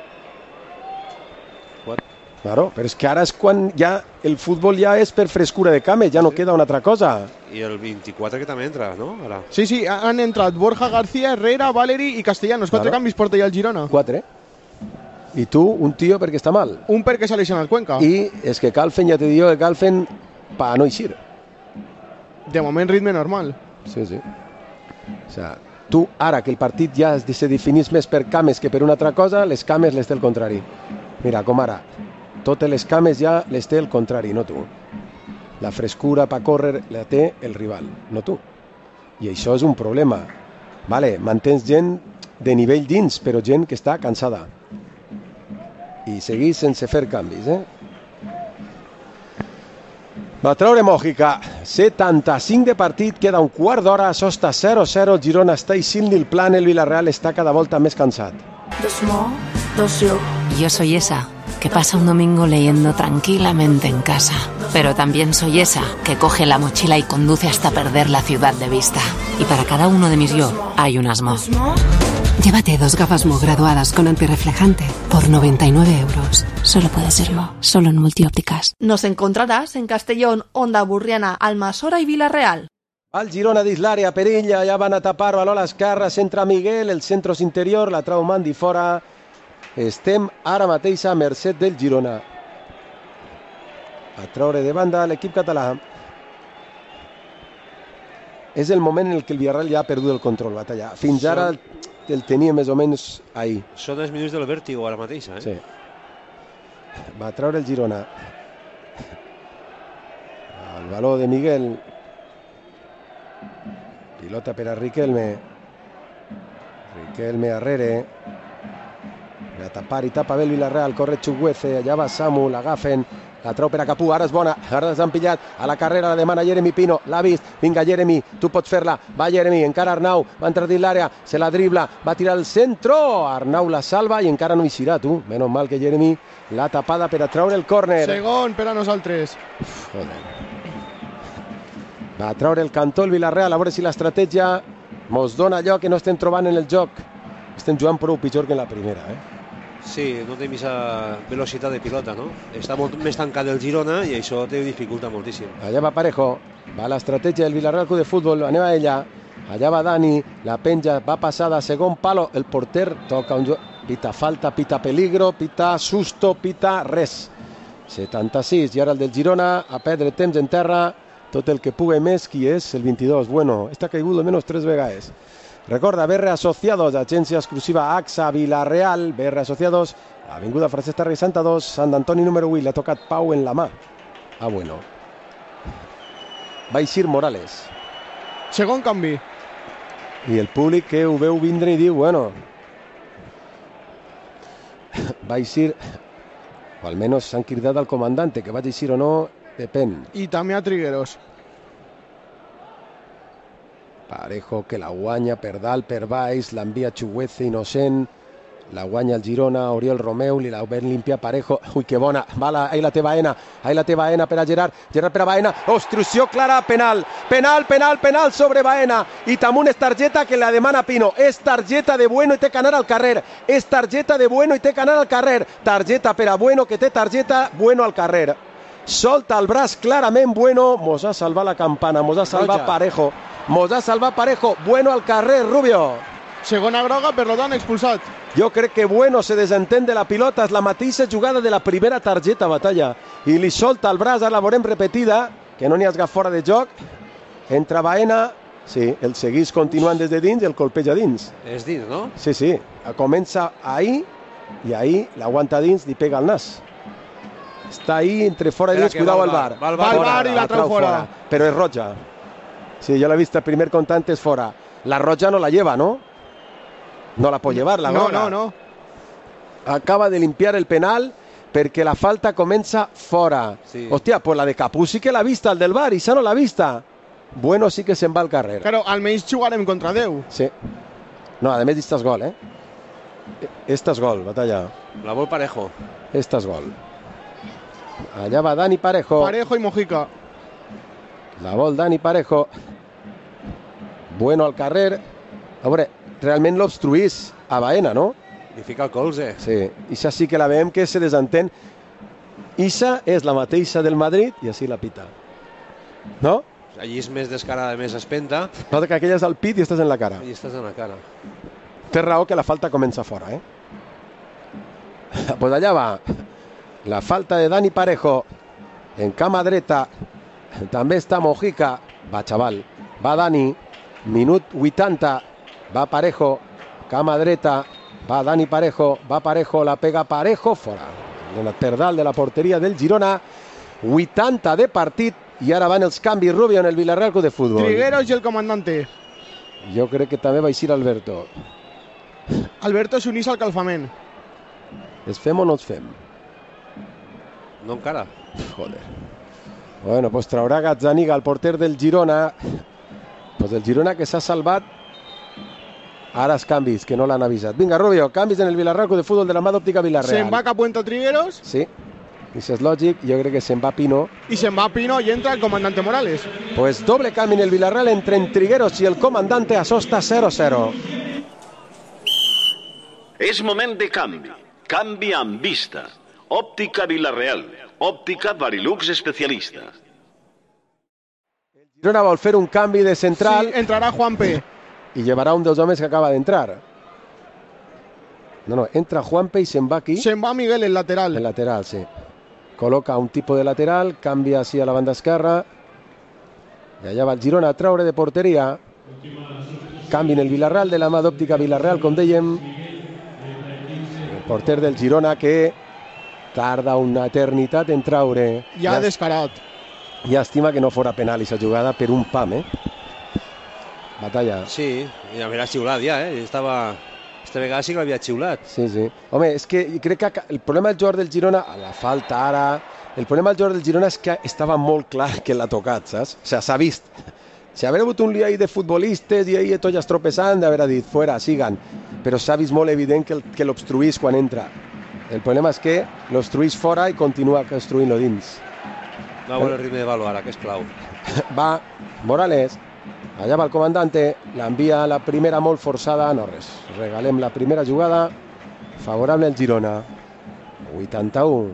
Claro, però és que ara és quan ja el futbol ja és per frescura de cames, ja no queda una altra cosa. I el 24 que també entra, no? Ara. Sí, han entrat Borja García, Herrera, Valeri i Castellanos. 4 canvis porta ja el Girona. 4. I tu, un tio perquè està mal. Un perquè s'ha lesionat Cuenca. I és que Calfen, ja te digo que Calfen pa no eixir. De moment ritme normal. Sí. O sea, tu ara que el partit ja se definís més per cames que per una altra cosa, les cames les té el contrari. Mira, com ara, totes les cames ja les té el contrari, no tu. La frescura per córrer la té el rival, no tu. I això és un problema. Vale, mantens gent de nivell dins, però gent que està cansada. I seguís sense fer canvis, Va treure Mojica, 75 de partit, queda un quart d'hora, això està 0-0, el Girona està eixint el plan, el Villarreal està cada volta més cansat. Yo soy esa que pasa un domingo leyendo tranquilamente en casa, pero también soy esa que coge la mochila y conduce hasta perder la ciudad de vista. Y para cada uno de mis yo hay un Asmo. Llévate 2 gafas Mo graduadas con antirreflejante por 99 euros. Solo puede ser Mo, solo en Multiópticas. Nos encontrarás en Castellón, Onda Burriana, Almassora y Villarreal. Al Girona dins l'àrea, Perilla, ja van a tapar-ho a l'ola esquerra, centra Miguel, el centre interior, la trau Mandi fora. Estem ara mateix a mercè del Girona. A treure de banda l'equip català. És el moment en què el Villarreal ja ha perdut el control, Batalla. Fins ara el tenia més o menys ahí. Són els minuts del vèrtigo ara mateix, Sí. Va treure el Girona. El valor de Miguel. Pilota per a Riquelme. Riquelme arrere. A tapar i tapa bé el Villarreal. Corre Chukwueze, allà va Samu, l'agafen. La trau per a Capú, ara és bona, ara s'han pillat, a la carrera la demana Jeremy Pino, l'ha vist, vinga Jeremy, tu pots fer-la, va Jeremy, encara Arnau, va entrar dins l'àrea, se la dribla, va tirar al centro, Arnau la salva i encara no hi serà, tu, menys mal que Jeremy l'ha tapada per a treure el córner. Segon per a nosaltres. Joder. Va treure el cantó el Villarreal, a veure si l'estratègia mos dona allò que no estem trobant en el joc. Estem jugant prou pitjor que en la primera, Sí, no té aquesta velocitat de pilota, no? Està molt més tancat el Girona i això te dificulta moltíssim. Allà va Parejo, va l'estratègia del Villarreal Club de Futbol, anem a ella, allà va Dani, la penja, va passada, segon palo, el porter toca un pita falta, pita peligro, pita susto, pita res. 76, i ara el del Girona, a perdre temps en terra, tot el que pugui més, qui és? El 22, bueno, està caigut almenys 3 vegades. Recorda, BR Asociados, agència exclusiva AXA Villarreal, BR Asociados, avinguda Francesc Tarrés 62, Sant Antoni número 8, l'ha tocat Pau en la mà. Ah, bueno. Va eixir Morales. Segon canvi. I el públic que ho veu vindre i diu, bueno, va eixir, o almenys s'han cridat al comandante, que vaig eixir o no, depèn. I també a Trigueros. Parejo que la guanya per dalt, per baix, l'envia Chukwueze innocent, la guanya el Girona, Oriol Romeu, li la ven limpia Parejo, ui que bona, ahí la té Baena per a Gerard per a Baena, obstrucció clara, penal sobre Baena, i tamunt és targeta que la demana Pino, és targeta de Bueno i té que anar al carrer, targeta per a Bueno que té targeta, Bueno al carrer, solta el braç clarament Bueno, mos ha salvat la campana, mos ha salvat Parejo, Bueno al carrer, Rubio. Segona groga, per tant expulsat. Jo crec que Bueno se desentén de la pilota, és la mateixa jugada de la primera targeta, Batalla, i li solta el braç, ara la veurem repetida, que no n'hi hagi fora de joc, entra Baena, sí, el seguís continuant des de dins i el colpeja dins. És dins, no? Sí, comença ahí, i ahí l'aguanta dins i pega al nas. Està ahí, entre fora i dins, cuidao al bar. Va al bar i la trau fora. Però és roja. Sí, yo la he visto, el primer contante es fuera. La roja no la lleva, ¿no? No la puede llevar, la groga. No. Acaba de limpiar el penal perquè la falta comença fora. Sí. Hòstia, pues la de Capú sí que l'ha vista, el del bar, i no l'ha vista. Bueno, sí que se'n va al carrer. Però almenys jugarem contra 10. Sí. No, a més, esta és gol, Esta és gol, Batalla. La vol Parejo. Esta és gol. Allà va Dani Parejo. Parejo i Mojica. La vol Dani Parejo. Bueno al carrer. A veure, realment l'obstruís a Baena, no? Li fica el colze. Sí, Ixa sí que la veiem que se desentén. Ixa és la mateixa del Madrid i així la pita. No? Allí és més descarada, més espenta. Nota que aquella és al pit i estàs en la cara. I estàs en la cara. Té raó que la falta comença fora, Pues allà va. La falta de Dani Parejo. En cama dreta. També està Mojica. Va, xaval. Va Dani. Minut 80. Va Parejo. Cama dreta. Va Dani Parejo. Va Parejo. La pega Parejo. Fora. En el perdal de la porteria del Girona. 80 de partit. I ara van els canvis, Rubio, en el Villarreal Club de Futbol. Trigueros i el comandante. Jo crec que també va eixir Alberto. Alberto s'unís al calfament. Es fem o no es fem? No encara. Joder. Bueno, pues traurà Gazzaniga, el porter del Girona. Pues el Girona que s'ha salvat. Ara els canvis, que no l'han avisat. Vinga, Rubio, canvis en el Villarreal de futbol de la mà d'Òptica Villarreal. Se'n va Capuento Trigueros. Sí, això és lògic. Jo crec que se'n va Pino. Y se'n va Pino y entra el comandante Morales. Pues doble canvi en el Villarreal entre Trigueros y el comandante. Això està 0-0. És moment de canvi. Canvi amb vista. Òptica Villarreal. Òptica Varilux especialista. Girona vol fer un canvi de central. Sí, entrarà Juanpe. I llevarà un dels homes que acaba d'entrar. No, entra Juanpe i se'n va aquí. Se'n va Miguel, el lateral. El lateral, sí. Col·loca un tipus de lateral, canvia així a la banda esquerra. I allà va el Girona a traure de porteria. Canvi en el Villarreal de la mà d'Òptica Villarreal, com dèiem. El porter del Girona que tarda una eternitat en traure. Ja descarat. Llàstima que no fora penal aquesta jugada per un pam, Batalla. Sí, i l'ha xiulat ja, Estava... Esta vegada sí que l'havia xiulat. Sí. Home, és que crec que el problema del jugador del Girona, a la falta ara, el problema del jugador del Girona és que estava molt clar que l'ha tocat, saps? O sigui, s'ha vist. Si haver hagut un lío ahí de futbolistes i ahí tots tropezant, d'haver dit, fuera, sigan. Però s'ha vist molt evident que l'obstruís quan entra. El problema és que l'obstruís fora i continua construint-lo dins. Va a el ritme de balo ara, que és clau. Va Morales. Allà va el comandante, l'envia la primera molt forçada, no res, regalem la primera jugada, favorable al Girona, 81.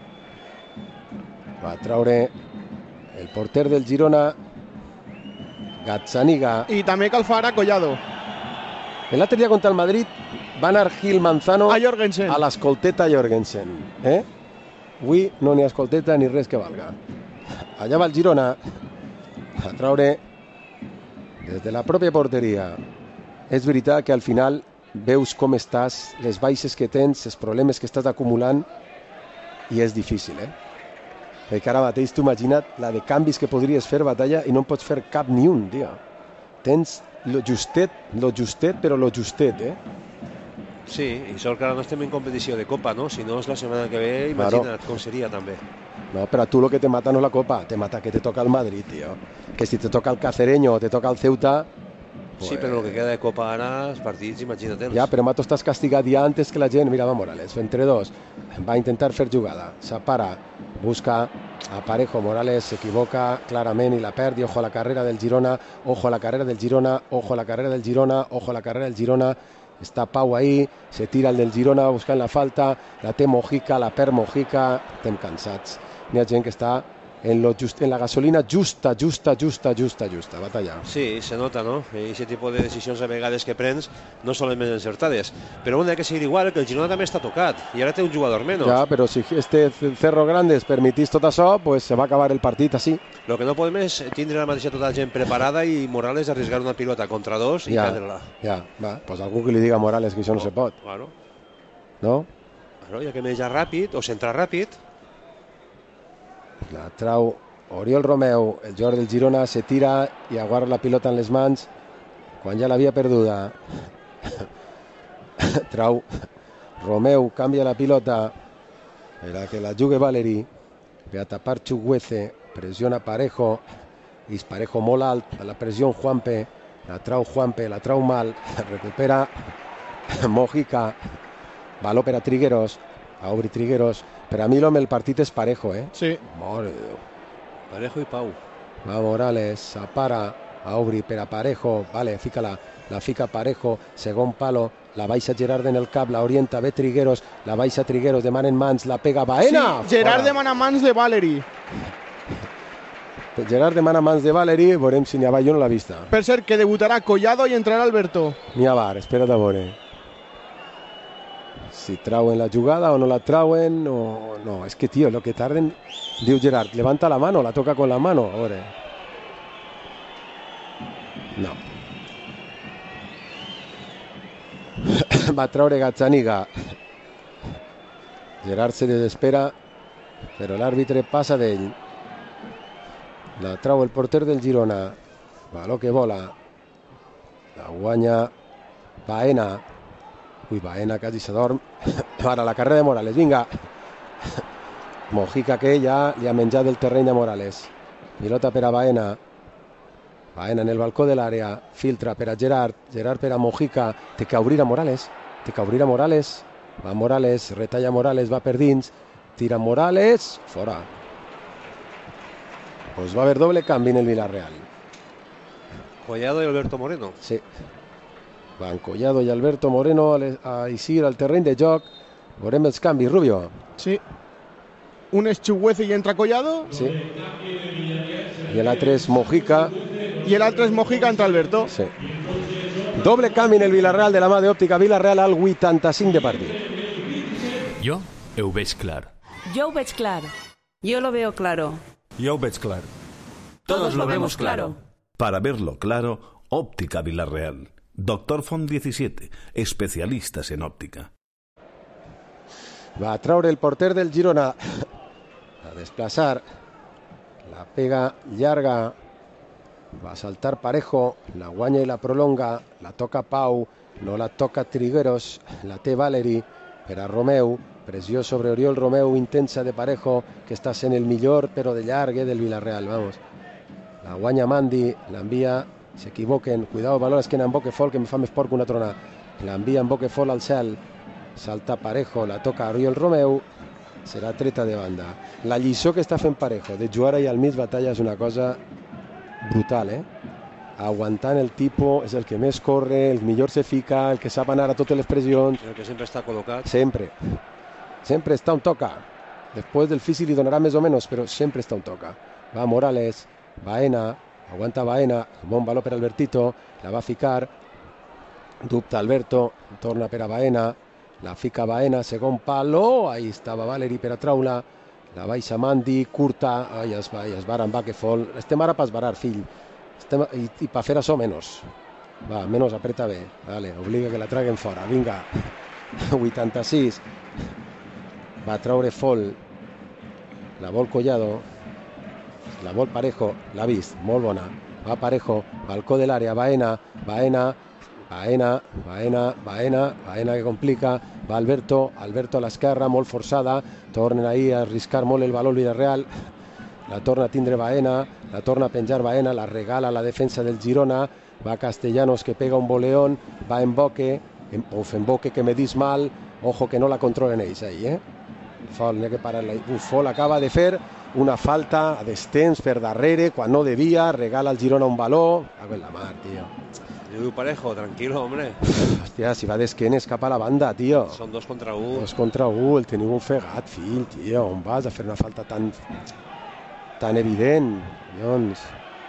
Va traure el porter del Girona, Gazzaniga. I també cal far a Collado. L'altre dia contra el Madrid va anar Gil Manzano a Jorgensen, a l'escolteta Jorgensen. Avui no n'hi ha escolteta ni res que valga. Allà va el Girona a traure des de la pròpia porteria. És veritat que al final veus com estàs, les baixes que tens, els problemes que estàs acumulant, i és difícil, Perquè ara mateix tu imagina't la de canvis que podries fer, Batalla, i no en pots fer cap ni un, tio. Tens lo justet, però lo justet, Sí, i sort que ara no estem en competició de Copa, no? Si no és la setmana que ve, imagina't com seria també. No, però a tu lo que te mata no es la Copa, te mata que te toca el Madrid, tío. Que si te toca el Cacereño o te toca el Ceuta... Pues... Sí, però el que queda de Copa ara, els partits, imagina't-los. Ja, però Mato estàs castigat ja antes que la gent. Mira, va Morales, entre dos. Va a intentar fer jugada. S'apara, busca a Parejo. Morales s'equivoca clarament i la perd. I ojo a la carrera del Girona, ojo a la carrera del Girona, ojo a la carrera del Girona, ojo a la carrera del Girona. Està Pau ahí, se tira el del Girona buscant la falta, la té Mojica, la perd Mojica. Estem cansats. Hi ha gent que està en la gasolina justa, Batalla. Sí, se nota, no? I aquest tipus de decisions a vegades que prens no són les més encertades. Però un ha que seguir igual, que el Girona també està tocat i ara té un jugador menys. Ja, però si este Cerro Grandes permitís tot això, pues se va acabar el partit així. Lo que no podem és tindre la mateixa tota la gent preparada i Morales arriesgar una pilota contra dos i perdre-la. Ja, va, pues algú que li diga a Morales que això no se pot. Claro. No? Claro, ja que menja ràpid o centra ràpid. La trau Oriol Romeu, el jugador del Girona, se tira i aguarda la pilota en les mans quan ja l'havia perduda. Trau Romeu, canvia la pilota per a que la jugui Valeri, ve a tapar Chukwueze, pressiona Parejo, i Parejo molt alt, a la pressió Juanpe, la trau mal, recupera Mojica, valor per a Trigueros, a obrir Trigueros. Per a mi l'home el partit és Parejo, Sí. Mare de Déu. Parejo i Pau. Va Morales, s'apara, a obrir per a Parejo, vale, la fica Parejo, segon palo, la baixa Gerard en el cap, la orienta, ve Trigueros, la baixa Trigueros, demana en mans, la pega Baena. Sí, Gerard demana mans de Valeri. Gerard demana mans de Valeri, veurem si n'hi ha, jo no l'he vista. Per cert, que debutarà Collado i entrarà Alberto. N'hi ha bar, espera't a veure. Si trauen la jugada o no la trauen o no, es que tío, lo que tarden, diu Gerard, levanta la mano, la toca con la mano, a veure. No. Va traure Gazzaniga. Gerard se desespera, però l'àrbitre passa d'ell. La trau el porter del Girona. Baló que vola. La guanya Baena. Ui, Baena quasi s'adorm. Ara la carrera de Morales, vinga. Mojica que ja li ha menjat el terreny de Morales. Pilota per a Baena. Baena en el balcó de l'àrea. Filtra per a Gerard. Gerard per a Mojica. Té que obrir a Morales. Va Morales, retalla Morales, va per dins. Tira Morales. Fora. Pues va haver doble canvi en el Villarreal. Collado i Alberto Moreno. Sí. Van Collado i Alberto Moreno a eixir al terreny de joc. Veurem els canvis, Rubio. Sí. Un és Chuguece i entra Collado. Sí. I l'altre és Mojica. I l'altre és Mojica, entra Alberto. Sí. Doble canvi en el Villarreal de la mà d'Òptica Villarreal al 85 de partit. Jo ho veig clar. Yo ho veig clar. Yo lo veo claro. Jo ho veig clar. Todos lo vemos claro. Para verlo claro, Óptica Villarreal. Doctor Font 17, especialistas en óptica. Va a traure el porter del Girona a desplaçar. La pega llarga. Va a saltar Parejo. La guanya i la prolonga. La toca Pau. No la toca Trigueros. La té Valeri per a Romeu. Pressió sobre Oriol Romeu intensa de Parejo, que està sent el millor però de llarg del Villarreal. Vamos. La guanya Mandi. L'envia. S'equivoquen. Cuidado, balón a esquena en Boquefol, que me fa més por que una trona. L'envia en Boquefol al cel. Salta Parejo, la toca Oriol Romeu, serà treta de banda. La lliçó que està fent Parejo de jugar ahí al mig batalla és una cosa brutal, aguantant el tipus, és el que més corre, el millor se fica, el que sap anar a totes les pressions. El que sempre està col·locat. Sempre està on toca. Després del físic li donarà més o menys, però sempre està on toca. Va Morales, Baena, aguanta Baena, bon valor per Albertito, la va ficar, dubta Alberto, torna per a Baena, la fica Baena, segon palo, ahí estava Valeri per a traula, la baixa Mandi, curta, ai, es va amb Boquefol. Estem ara per esbarar, fill, i per fer això menys. Va, menys, apreta bé, vale, obliga que la traguen fora, vinga. 86, va traure Fol, la vol Collado, la vol Parejo, l'ha vist, molt bona, va Parejo, balcó de l'àrea, Baena que complica, va Alberto a l'esquerra, molt forçada, tornen ahir a arriscar molt el valor Villarreal, la torna a tindre Baena, la torna a penjar Baena, la regala a la defensa del Girona, va Castellanos que pega un boleón, va Emboque que me dis mal, ojo que no la controlen ells ahí, Fol, n'hi ha que parar-la. Fol acaba de fer una falta a destemps per darrere, quan no devia, regala al Girona un baló, cago en la mar, tio. Yo digo Parejo, tranquilo, hombre. Hòstia, si va d'esquenes cap a la banda, tio. Són 2 contra 1. 2 contra 1, el teniu ofegat, fill, tio. On vas a fer una falta tan evident? Doncs...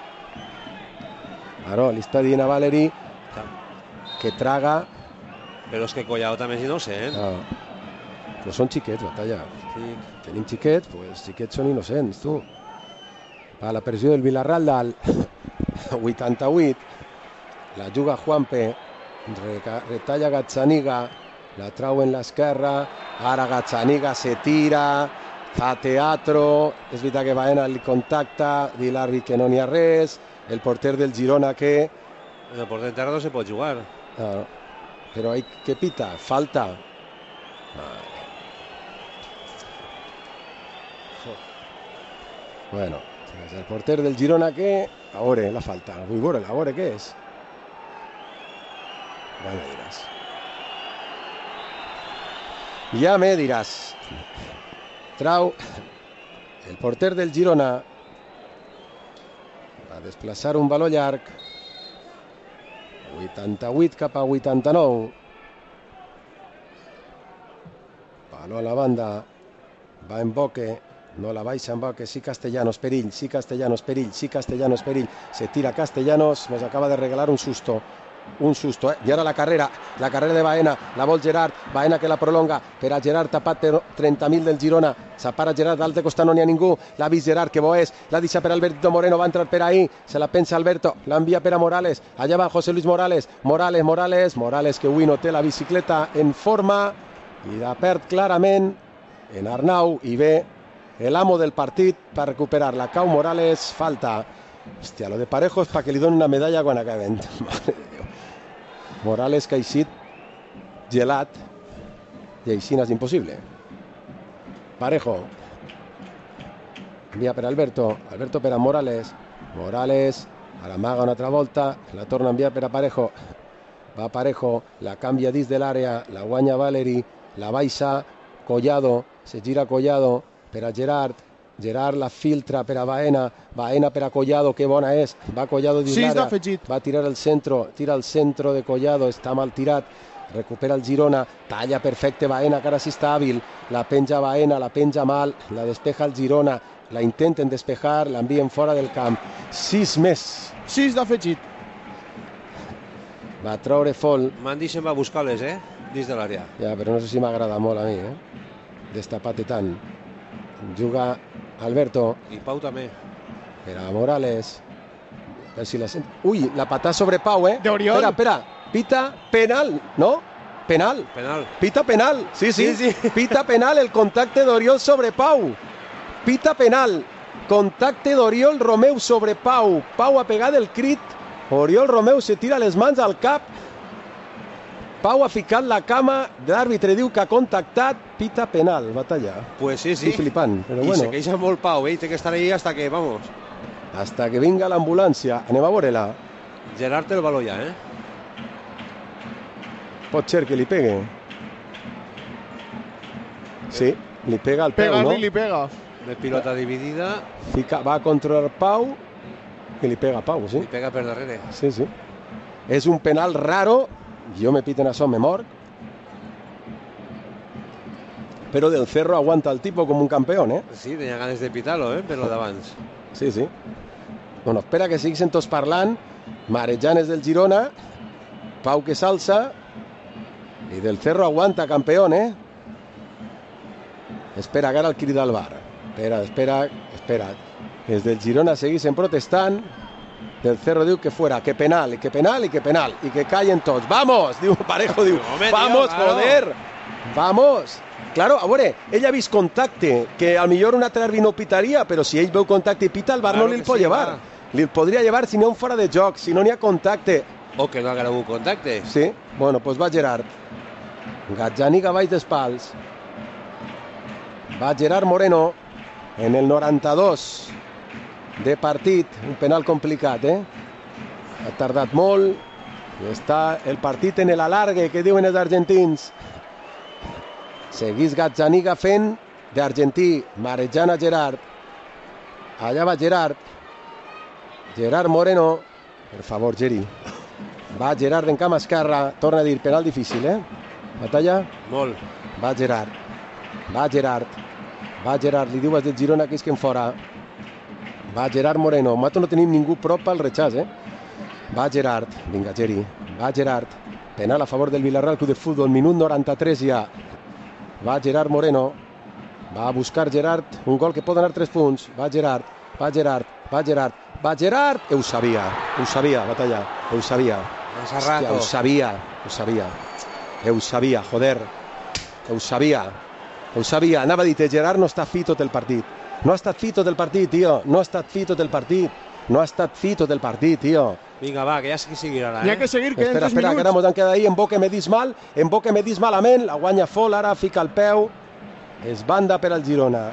Claro, li està dient a Valeri que traga... Però és que Collado també és innocent. Però són xiquets, batalla. Sí. Tenim xiquets, pues xiquets són innocents, tu. Va la pressió del Villarreal dalt. 88. La juga Juanpe, retalla Gazzaniga, la trau en l'esquerra, ara Gazzaniga se tira, fa teatro, és veritat que Baena li contacta, di l'àrbit que no n'hi ha res, el porter del Girona que... El porter terra no se pot jugar. Però què pita? Falta. Bueno, el porter del Girona que... A veure, la falta, vull veure, a veure què és. Ja me diràs. Ja me diràs. Trau el porter del Girona va desplaçar un baló llarg. 88 cap a 89. Baló a la banda. Va en Boque. No la baixa en Boque. Sí Castellanos, perill. Sí Castellanos, perill. Sí Castellanos, perill. Se tira Castellanos. Nos acaba de regalar un susto. I ara la carrera de Baena, la vol Gerard, Baena que la prolonga per a Gerard, tapat per 30.000 del Girona, s'apara Gerard, d'altre costat no n'hi ha ningú, l'ha vist Gerard, que bo és, l'ha deixat per Alberto Moreno, va entrar per ahí, se la pensa Alberto, l'envia per a Morales, allà va José Luis Morales que avui no té la bicicleta en forma, i la perd clarament en Arnau, i ve l'amo del partit per recuperar-la, cau Morales, falta. Hòstia, lo de Parejo és perquè li donen una medalla quan acaben. Morales que ha eixit gelat, i així és impossible. Parejo. Envia per Alberto per a Morales. Morales, a l'amaga una altra volta, la torna a enviar per a Parejo. Va Parejo, la canvia dins de l'àrea, la guanya Valeri, la baixa Collado, se gira Collado per a Gerard. Gerard la filtra per a Baena, Baena per a Collado, que bona és, va Collado dins l'àrea, va tirar el centro, tira el centro de Collado, està mal tirat, recupera el Girona, talla perfecte Baena, que ara sí està hàbil, la penja Baena, la penja mal, la despeja el Girona, la intenten despejar, l'envien fora del camp. 6 més. 6 d'afegit. Va treure Fol. Mandy se'n va a buscar-les, dins de l'àrea. Ja, però no sé si m'agrada molt a mi, destapat tant. Juga Alberto. I Pau també. Per a Morales. Per si la sent... Ui, la patà sobre Pau, D'Oriol. Espera. Pita penal, no? Penal. Pita penal. Sí. Pita penal el contacte d'Oriol sobre Pau. Pita penal. Contacte d'Oriol Romeu sobre Pau. Pau ha pegat el crit. Oriol Romeu se tira les mans al cap. Pau ha ficat la cama, l'àrbitre diu que ha contactat, pita penal, batalla. Pues sí. Estic flipant, però I bueno. se queixa molt Pau, té que estar ahí hasta que, vamos. Hasta que vinga l'ambulància. Anem a veure-la. Gerard té el baló ja, Pot ser que li pegue. Sí, li pega al peu, no? Li pega. De pilota dividida. Va contra el Pau i li pega a Pau, sí? Li pega per darrere. Sí. És un penal raro. Jo me piten això, me mor. Però Del Cerro aguanta el tipo com un campeón, Sí, tenia ganes de pitar-lo, per lo d'abans. Sí. Bueno, espera que siguin tots parlant. Marejanes del Girona. Pau que s'alça. I Del Cerro aguanta, campeón, Espera, que ara el crida al bar. Espera. Els del Girona segueixen protestant. Del Cerro diu que fuera, que penal, i que callen tots. Vamos, diu Parejo, diu, vamos, joder, vamos. Claro, a veure, ell ha vist contacte, que al millor un altre àrbitre no pitaria, però si ell veu contacte i pita, el bar no li'l pot llevar. Li'l podria llevar si n'hi ha un fora de joc, si no n'hi ha contacte. O que no haguera hagut contacte. Sí, bueno, doncs va Gerard. Gazzaniga baix d'espals. Va Gerard Moreno en el 92 de partit, un penal complicat, ha tardat molt i està el partit en l'alargue, que diuen els argentins. Seguís Gazzaniga fent d'argentí, marejant a Gerard. Allà va Gerard Moreno, per favor, Geri. Va Gerard en cama esquerra, torna a dir, penal difícil, Batalla? Molt. Va Gerard, li diu als del Girona que isquen fora. Va Gerard Moreno. Nosaltres no tenim ningú prop al rechaç, Va Gerard. Vinga, Geri. Va Gerard. Penal a favor del Villarreal Club de Fútbol. Minut 93 ja. Va Gerard Moreno. Va a buscar Gerard. Un gol que pot donar 3 punts. Va Gerard. Ho sabia, batalla. Ho sabia. Hòstia, ho sabia, joder. Ho sabia. Anava a dir, Gerard no està fi tot el partit. No ha estat fi tot el partit, tio. No ha estat fi tot el partit, tio. Vinga, va, que ja sigui ara, Hi ha que seguir, queden 3 minuts. Espera, que ara mos han quedat ahí. Emboque me dis malament. La guanya Fol, ara fica el peu. Es banda per al Girona.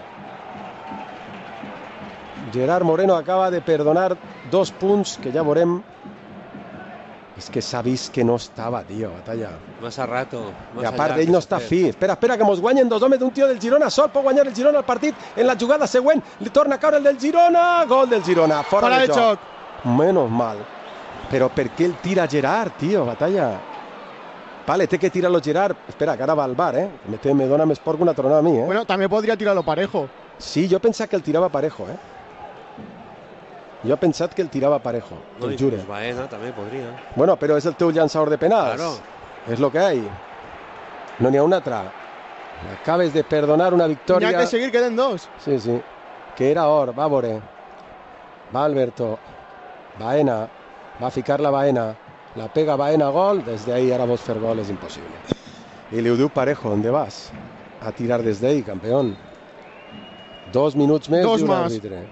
Gerard Moreno acaba de perdonar 2 punts, que ja veurem. És que s'ha vist que no estava, tio, batalla. Massa rato. I a part d'ell no està fi. Espera, que mos guanyen 2 homes d'un tio del Girona. Sol pot guanyar el Girona el partit en la jugada següent. Li torna a caure el del Girona. Gol del Girona. Fora de joc. Menos mal. Però per què el tira Gerard, tio, batalla? Vale, té que tirar-lo Gerard. Espera, que ara va al bar, Me dona més por que una tronada a mi, Bueno, també podria tirar-lo Parejo. Sí, jo pensava que el tirava Parejo, Jo he pensat que el tirava Parejo, no, te'l jure. Pues Baena també podria. Bueno, però és el teu llançador de penals. Claro. És lo que hay. No n'hi ha un altre. Acabes de perdonar una victòria. N'hi ha que seguir, queden 2. Sí. Que era or, va a veure. Va Alberto. Baena. Va a ficar la Baena. La pega Baena, gol. Des d'ahí ara vols fer gol, és impossible. I li ho diu Parejo, ¿dónde vas? A tirar des d'ahí, campeón. 2 minuts més, diu l'àrbitre.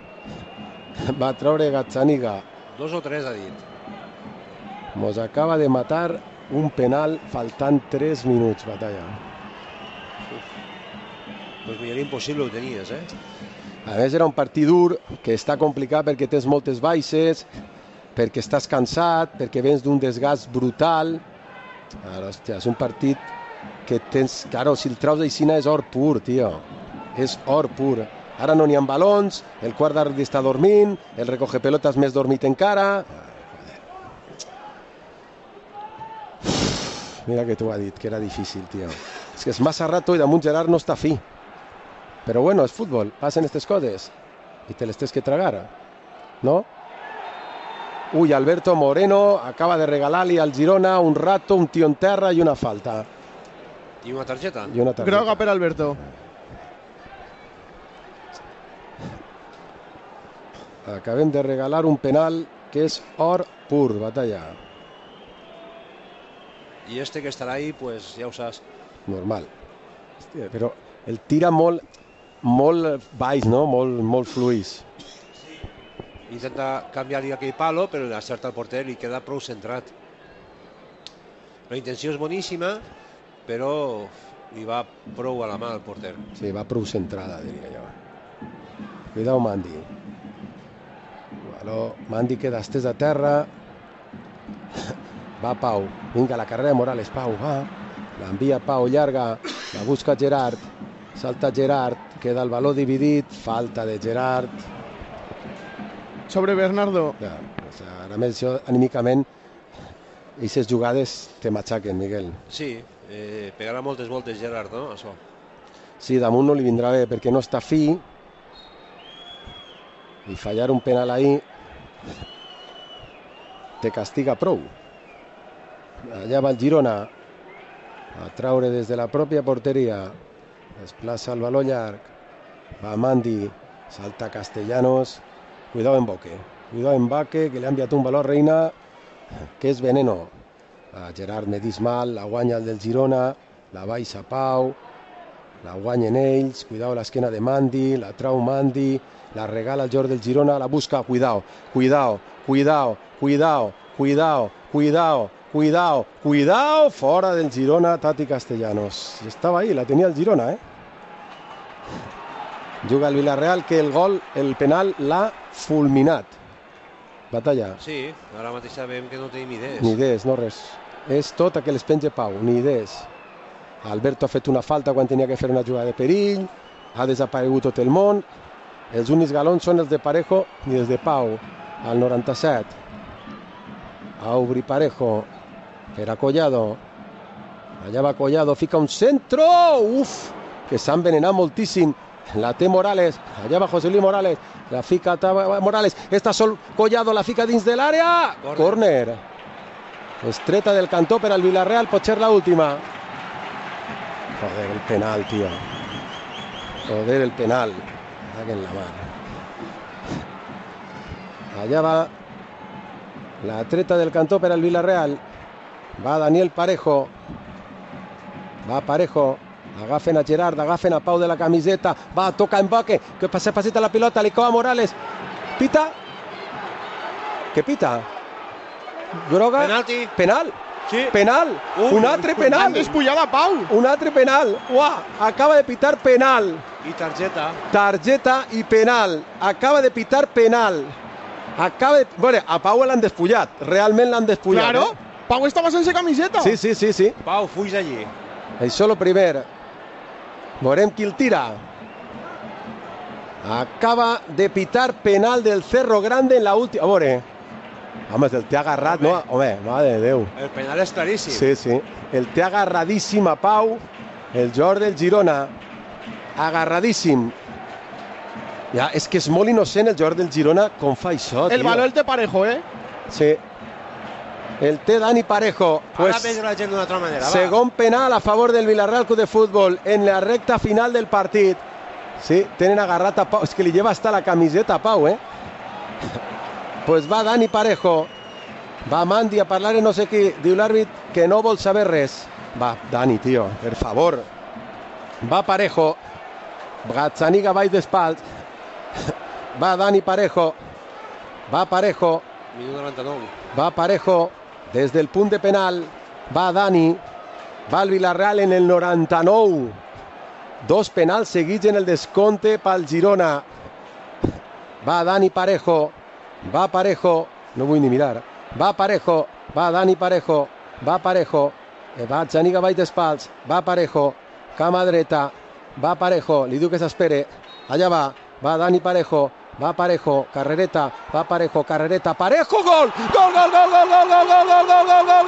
Va treure Gazzaniga. 2 o 3 ha dit. Mos acaba de matar un penal faltant 3 minuts, Batalla. Pues millor impossible ho tenies, eh? A més, era un partit dur, que està complicat perquè tens moltes baixes, perquè estàs cansat, perquè vens d'un desgast brutal. Ara, hòstia, és un partit que tens... Claro, si el traus d'aixina és or pur, tio. És or pur. Ara no n'hi ha balons, el quart d'àrbitre està dormint, el recoge pelotes més dormit encara. Mira que t'ho ha dit, que era difícil, tio. És que és massa rato i damunt Gerard no està fi. Però bueno, és futbol, passen aquestes coses i te les tens que tragar, no? Ui, Alberto Moreno acaba de regalar-li al Girona un rato, un tio en terra i una falta. I una targeta. Groga per Alberto. Acabem de regalar un penal que és or pur, Batalla. I este que estarà ahí, pues ja ho saps. Normal. Hòstia, però el tira molt baix, no? Molt fluix. Intenta canviar-li aquell palo, però l'acerta el porter i queda prou centrat. La intenció és boníssima, però li va prou a la mà al porter. Sí, va prou centrada, diria jo. Cuidao, Mandi. Mandi queda estès a terra. Va Pau. Vinga, la carrera de Morales. Pau, va. L'envia Pau, llarga. La busca Gerard. Salta Gerard. Queda el baló dividit. Falta de Gerard. Sobre Bernardo. Ja, o sigui, ara més jo, anímicament, aquestes jugades te matxaquen, Miguel. Sí, pegarà moltes voltes Gerard, no? Això. Sí, damunt no li vindrà bé perquè no està fi. I fallar un penal ahí te castiga prou. Allà va el Girona a traure des de la pròpia porteria. Desplaça el baló llarg. Va Mandi. Salta Castellanos. Cuidado en Baque, que li ha enviat un baló a Reina, que és veneno. Gerard medís mal, la guanya el del Girona, la baixa Pau, la guanyen ells, cuidado l'esquena de Mandi, la trau Mandi, la regala el Jordi del Girona, la busca, cuidado, fora del Girona, Tati Castellanos. Estava ahí, la tenia el Girona, Juga el Villarreal, que el penal l'ha fulminat. Batalla. Sí, ara mateix sabem que no tenim idees. Ni idees, no res. És tot a que les penge Pau, ni idees. Alberto ha fet una falta quan tenia que fer una jugada de perill, ha desaparegut tot el món. Els únics galons són els de Parejo i els de Pau, al 97. A obrir Parejo per a Collado. Allà va Collado, fica un centro. Uf, que s'ha envenenat moltíssim. La té Morales, allà va José Luis Morales, la fica Morales, està sol Collado, la fica dins de l'àrea, córner. Estreta del cantó per al Villarreal, pot ser l'última. Joder, el penal, tio. Joder, el penal. En la mar. Allà va la treta del cantó per al Villarreal. Va Daniel Parejo. Va Parejo. Agafen a Gerard, agafen a Pau de la camiseta. Va, toca en Baque, que pasita la pilota, li cau a Morales. Pita. Què pita? Groga. Penalti. Penal. Sí. Penal. Un altre penal. Han despullat a Pau. Un altre penal. Uah, acaba de pitar penal. I targeta. Targeta i penal. Acaba de pitar penal. Bueno, a Pau l'han despullat. Realment l'han despullat. Claro. Pau estava sense camiseta. Sí. Pau, fuix allí. Això lo primer. Veurem qui el tira. Acaba de pitar penal del Cerro Grande en la última... A veure. Home, el té agarrat, no? Home, mare de Déu. El penal és claríssim. Sí. El té agarradíssim a Pau. El Jordi del Girona. Agarradíssim. Ja, és que és molt innocent el Jordi del Girona com fa això, tio. El baló el té Parejo, Sí. El té Dani Parejo. Ara veig la gent d'una altra manera. Segon penal a favor del Villarreal Club de Fútbol en la recta final del partit. Sí, tenen agarrat a Pau. És que li lleva hasta la camiseta a Pau, Pues va Dani Parejo. Va Mandi a parlar no sé qui. Diu l'àrbit que no vol saber res. Va, Dani, tio, per favor. Va Parejo. Gazzaniga baix d'espals. Va Dani Parejo. Va Parejo. Minut 99. Va Parejo des del punt de penal. va Dani, va el Villarreal en el 99. 2 penals seguits en el descompte pel Girona. Va Dani Parejo, va Parejo, no vull ni mirar, va Parejo, va Dani Parejo, va Parejo, va Gazzaniga baix d'espals, va Parejo, cama dreta, va Parejo, li diu que s'espere, allà va Dani Parejo, va Parejo, carrereta, va Parejo, carrereta, Parejo, gol! Gol, gol, gol, gol, gol, gol, gol, gol, gol, gol, gol,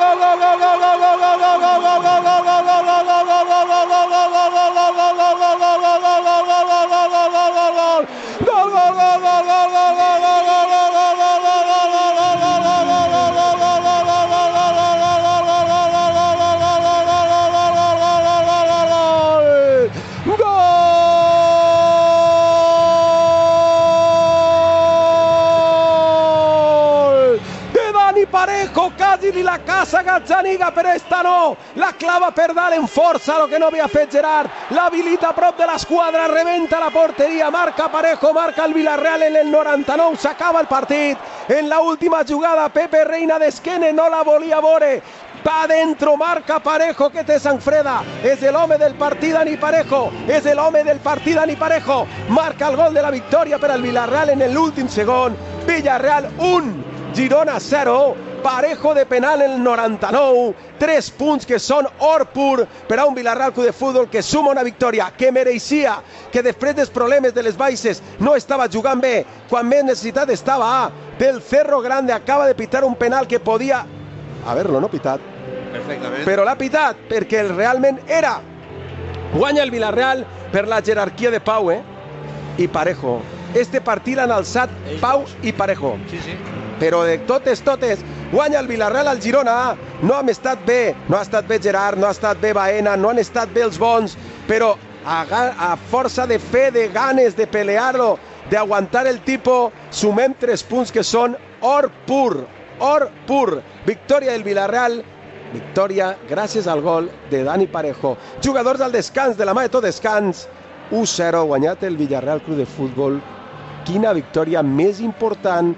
Parejo, quasi li la casa Gazzaniga, però esta no, la clava per dalt en força, el que no havia fet Gerard, l'habilita a prop de l'esquadra, rebenta la porteria, marca Parejo, marca el Villarreal en el 99, s'acaba el partit, en la última jugada Pepe Reina d'esquena, no la volia veure, va dentro, marca Parejo, que té sang freda, és l'home del partit Dani Parejo, és l'home del partit Dani Parejo, marca el gol de la victòria per al Villarreal en l'últim segon, Villarreal 1, Girona 0, Parejo de penal en el 99, 3 punts que són or pur per a un Villarreal Club de Futbol que suma una victòria que mereixia, que després dels problemes de les baixes no estava jugant bé, quan més necessitat estava del Cerro Grande, acaba de pitar un penal que podia haver-lo no pitat, però l'ha pitat perquè realment era. Guanya el Villarreal per la jerarquia de Pau i Parejo. Este partit l'han alçat Pau i Parejo. Sí. Però de totes, guanya el Villarreal al Girona, no hem estat bé, no ha estat bé Gerard, no ha estat bé Baena, no han estat bé els bons, però a força de fe, de ganes de pelear-lo, d'aguantar el tipus, sumem 3 punts que són or pur, victòria del Villarreal, victòria gràcies al gol de Dani Parejo. Jugadors al descans, de la mà de tot descans, 1-0, guanyat el Villarreal Club de Futbol. Quina victòria més important,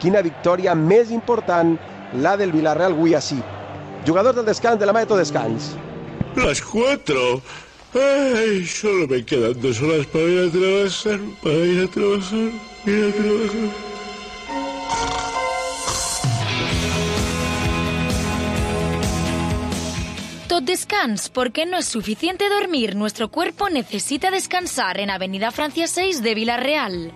la del Villarreal avui així. Jugadors del descans, de la mà de tot descans. Las 4. Ay, solo me quedan 2 horas para ir a trabajar, Tot descans, porque no es suficiente dormir. Nuestro cuerpo necesita descansar en Avenida Francia 6 de Villarreal.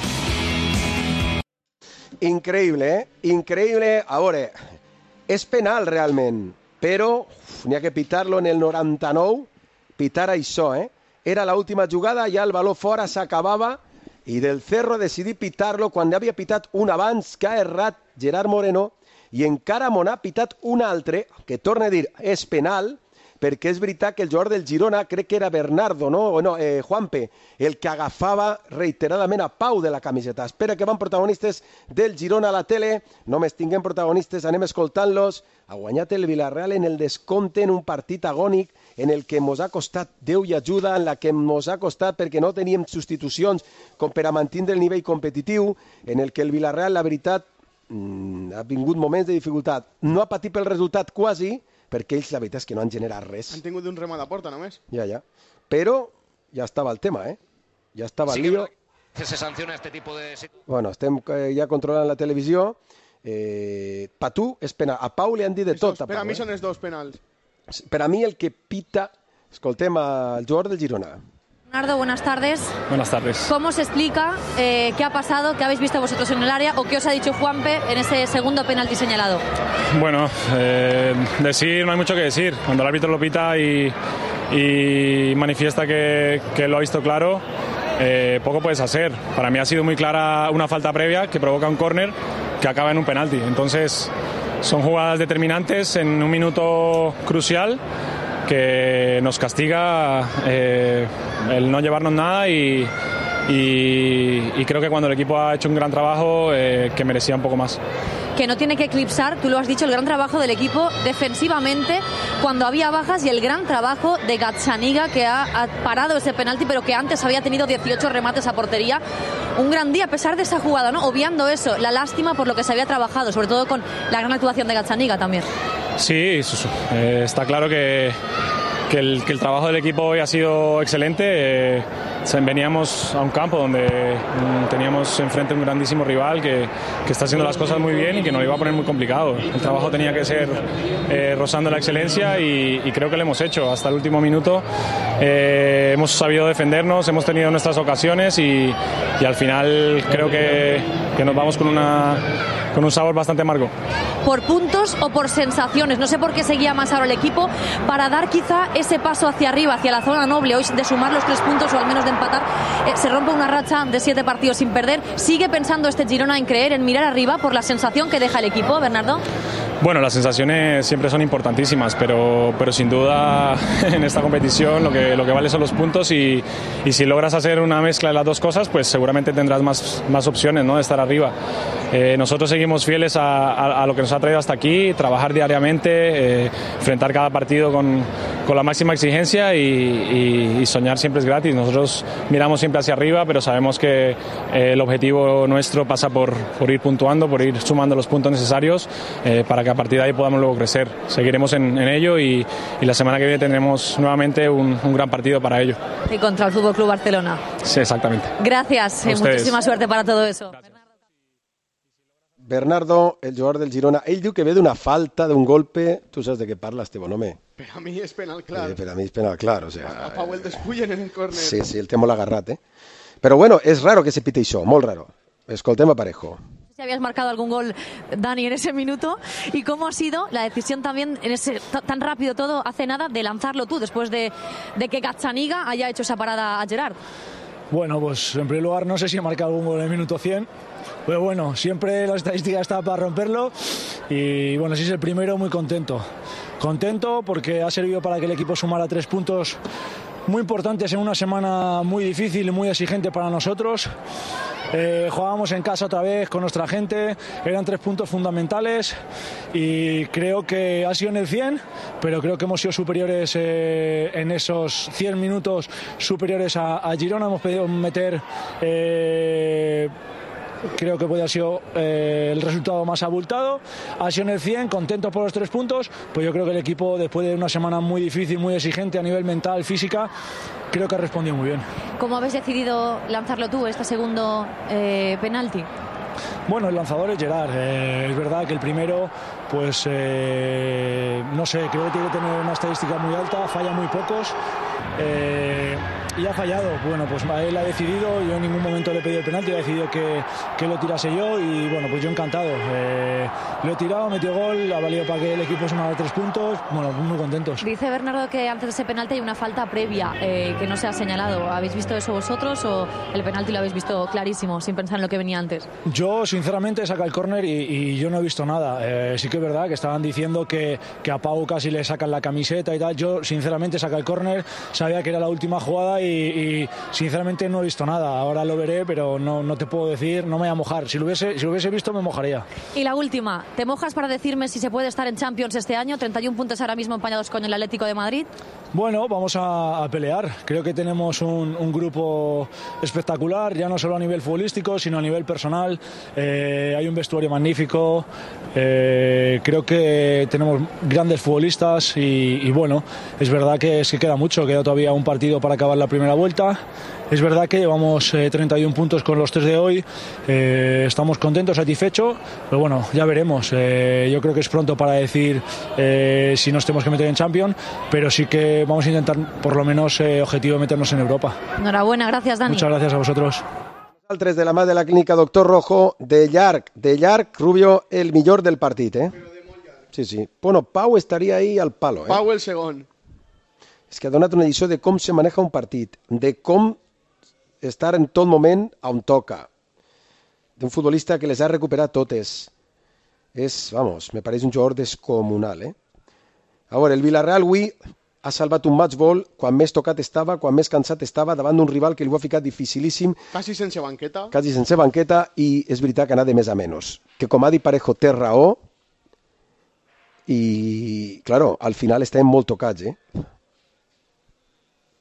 Increïble, increïble. A veure, és penal realment, però n'hi ha que pitar-lo en el 99, pitar això, Era l'última jugada, ja el baló fora s'acabava i del Cerro decidí pitar-lo quan havia pitat un abans que ha errat Gerard Moreno i encara m'ho ha pitat un altre, que torna a dir, és penal, perquè és veritat que el jugador del Girona, crec que era Bernardo, Juanpe, el que agafava reiteradament a Pau de la camiseta. Espera que van protagonistes del Girona a la tele, només tinguem protagonistes, anem escoltant-los. Ha guanyat el Villarreal en el descompte en un partit agònic en el que mos ha costat Déu i ajuda, en la que mos ha costat perquè no teníem substitucions com per a mantindre el nivell competitiu, en el que el Villarreal, la veritat, ha vingut moments de dificultat. No ha patit pel resultat quasi, perquè ells la veritat és que no han generat res. Han tingut un remat a porta només. Ja. Però ja estava el tema, Ja estava el lío. Que se sanciona este tipo de... Bueno, estem ja controlant la televisió. Per tu és penal. A Pau li han dit de tot. Per a mi són els 2 penals. Per a mi el que pita... Escoltem al jugador del Girona. Leonardo, buenas tardes. Buenas tardes. ¿Cómo se explica qué ha pasado, qué habéis visto vosotros en el área o qué os ha dicho Juanpe en ese segundo penalti señalado? Bueno, decir no hay mucho que decir. Cuando el árbitro lo pita y manifiesta que lo ha visto claro, poco puedes hacer. Para mí ha sido muy clara una falta previa que provoca un córner que acaba en un penalti. Entonces, son jugadas determinantes en un minuto crucial que nos castiga el no llevarnos nada y creo que cuando el equipo ha hecho un gran trabajo que merecía un poco más. Que no tiene que eclipsar, tú lo has dicho, el gran trabajo del equipo defensivamente cuando había bajas y el gran trabajo de Gazzaniga, que ha parado ese penalti, pero que antes había tenido 18 remates a portería. Un gran día a pesar de esa jugada, ¿no? Obviando eso, la lástima por lo que se había trabajado, sobre todo con la gran actuación de Gazzaniga también. Sí, está claro que el trabajo del equipo hoy ha sido excelente. Veníamos a un campo donde teníamos enfrente un grandísimo rival que está haciendo las cosas muy bien y que nos lo iba a poner muy complicado. El trabajo tenía que ser rozando la excelencia y creo que lo hemos hecho hasta el último minuto. Hemos sabido defendernos, hemos tenido nuestras ocasiones y al final creo que nos vamos con un sabor bastante amargo. ¿Por puntos o por sensaciones? No sé por qué seguía más ahora el equipo para dar quizá ese paso hacia arriba, hacia la zona noble, hoy de sumar los 3 puntos o al menos de empatar. Se rompe una racha de 7 partidos sin perder. ¿Sigue pensando este Girona en creer, en mirar arriba por la sensación que deja el equipo, Bernardo? Bueno, las sensaciones siempre son importantísimas, pero sin duda en esta competición lo que vale son los puntos y si logras hacer una mezcla de las dos cosas, pues seguramente tendrás más opciones, ¿no?, de estar arriba. Nosotros seguimos fieles a lo que nos ha traído hasta aquí, trabajar diariamente, enfrentar cada partido con la máxima exigencia y soñar siempre es gratis. Nosotros miramos siempre hacia arriba, pero sabemos que el objetivo nuestro pasa por ir puntuando, por ir sumando los puntos necesarios para que a partir de ahí podamos luego crecer. Seguiremos en ello y la semana que viene tendremos nuevamente un gran partido para ello. Y contra el FC Barcelona. Sí, exactamente. Gracias, muchísima suerte para todo eso. Bernardo, el jugador del Girona, ell diu que ve d'una falta, d'un golpe. Tu saps de què parles, Tebo, no me? Per a mi és penal clar. Per a mi és penal clar, o sea... A Pau el despullen en el córner. Sí, el té molt agarrat, Però bueno, és raro que se pite això, molt raro. Escoltem a Parejo. Si habías marcado algún gol, Dani, en ese minuto, y cómo ha sido la decisión también, en ese tan rápido todo, hace nada, de lanzarlo tú, después de que Gazzaniga haya hecho esa parada a Gerard. Bueno, pues en primer lugar no sé si he marcado algún gol en el minuto 100, pero bueno, siempre la estadística está para romperlo y bueno, si es el primero, muy contento. Contento porque ha servido para que el equipo sumara 3 puntos muy importantes en una semana muy difícil y muy exigente para nosotros. Jugábamos en casa otra vez con nuestra gente, eran 3 puntos fundamentales y creo que ha sido en el 100, pero creo que hemos sido superiores en esos 100 minutos, superiores a Girona. Hemos podido meter, creo que podría haber sido el resultado más abultado. Ha sido en el 100, contentos por los 3 puntos, pues yo creo que el equipo, después de una semana muy difícil, muy exigente a nivel mental, física, creo que ha respondido muy bien. ¿Cómo habéis decidido lanzarlo tú, este segundo penalti? Bueno, el lanzador es Gerard. Es verdad que el primero, pues no sé, creo que tiene que tener una estadística muy alta, falla muy pocos. Y ha fallado. Bueno, pues él ha decidido, yo en ningún momento le he pedido el penalti, ha decidido que lo tirase yo y bueno, pues yo encantado. Lo he tirado, metió gol, ha valido para que el equipo sumara 3 puntos, bueno, muy contentos. Dice Bernardo que antes de ese penalti hay una falta previa que no se ha señalado. ¿Habéis visto eso vosotros o el penalti lo habéis visto clarísimo, sin pensar en lo que venía antes? Yo sinceramente saca el córner y yo no he visto nada. Sí que es verdad que estaban diciendo que a Pau casi le sacan la camiseta y tal. Yo sinceramente saca el córner, sabía que era la última jugada y sinceramente no he visto nada. Ahora lo veré, pero no te puedo decir, no me voy a mojar. Si lo hubiese visto me mojaría. Y la última, ¿te mojas para decirme si se puede estar en Champions este año? 31 puntos ahora mismo empañados con el Atlético de Madrid. Bueno, vamos a pelear. Creo que tenemos un grupo espectacular, ya no solo a nivel futbolístico, sino a nivel personal. Hay un vestuario magnífico. Creo que tenemos grandes futbolistas y bueno, es verdad que queda mucho, queda todavía un partido para acabar la primera vuelta. Es verdad que llevamos 31 puntos con los 3 de hoy, estamos contentos, satisfechos, pero bueno, ya veremos. Yo creo que es pronto para decir si nos tenemos que meter en Champions, pero sí que vamos a intentar por lo menos objetivo meternos en Europa. Enhorabuena, gracias Dani. Muchas gracias a vosotros. Al 3 de la mà de la clínica Doctor Rojo, de llarg, Rubio, el millor del partit, Sí. Bueno, Pau estaria ahí al palo, Pau el segon. És que ha donat una edició de com se maneja un partit, de com estar en tot moment on toca, d'un futbolista que les ha recuperat totes. Vamos, me pareix un jugador descomunal, A veure, el Villarreal avui ha salvat un match ball quan més tocat estava, quan més cansat estava, davant d'un rival que li ho ha ficat dificilíssim. Quasi sense banqueta. Quasi sense banqueta, i és veritat que ha anat de més a menys. Que com ha dit Parejo, té raó, i, claro, al final estem molt tocats,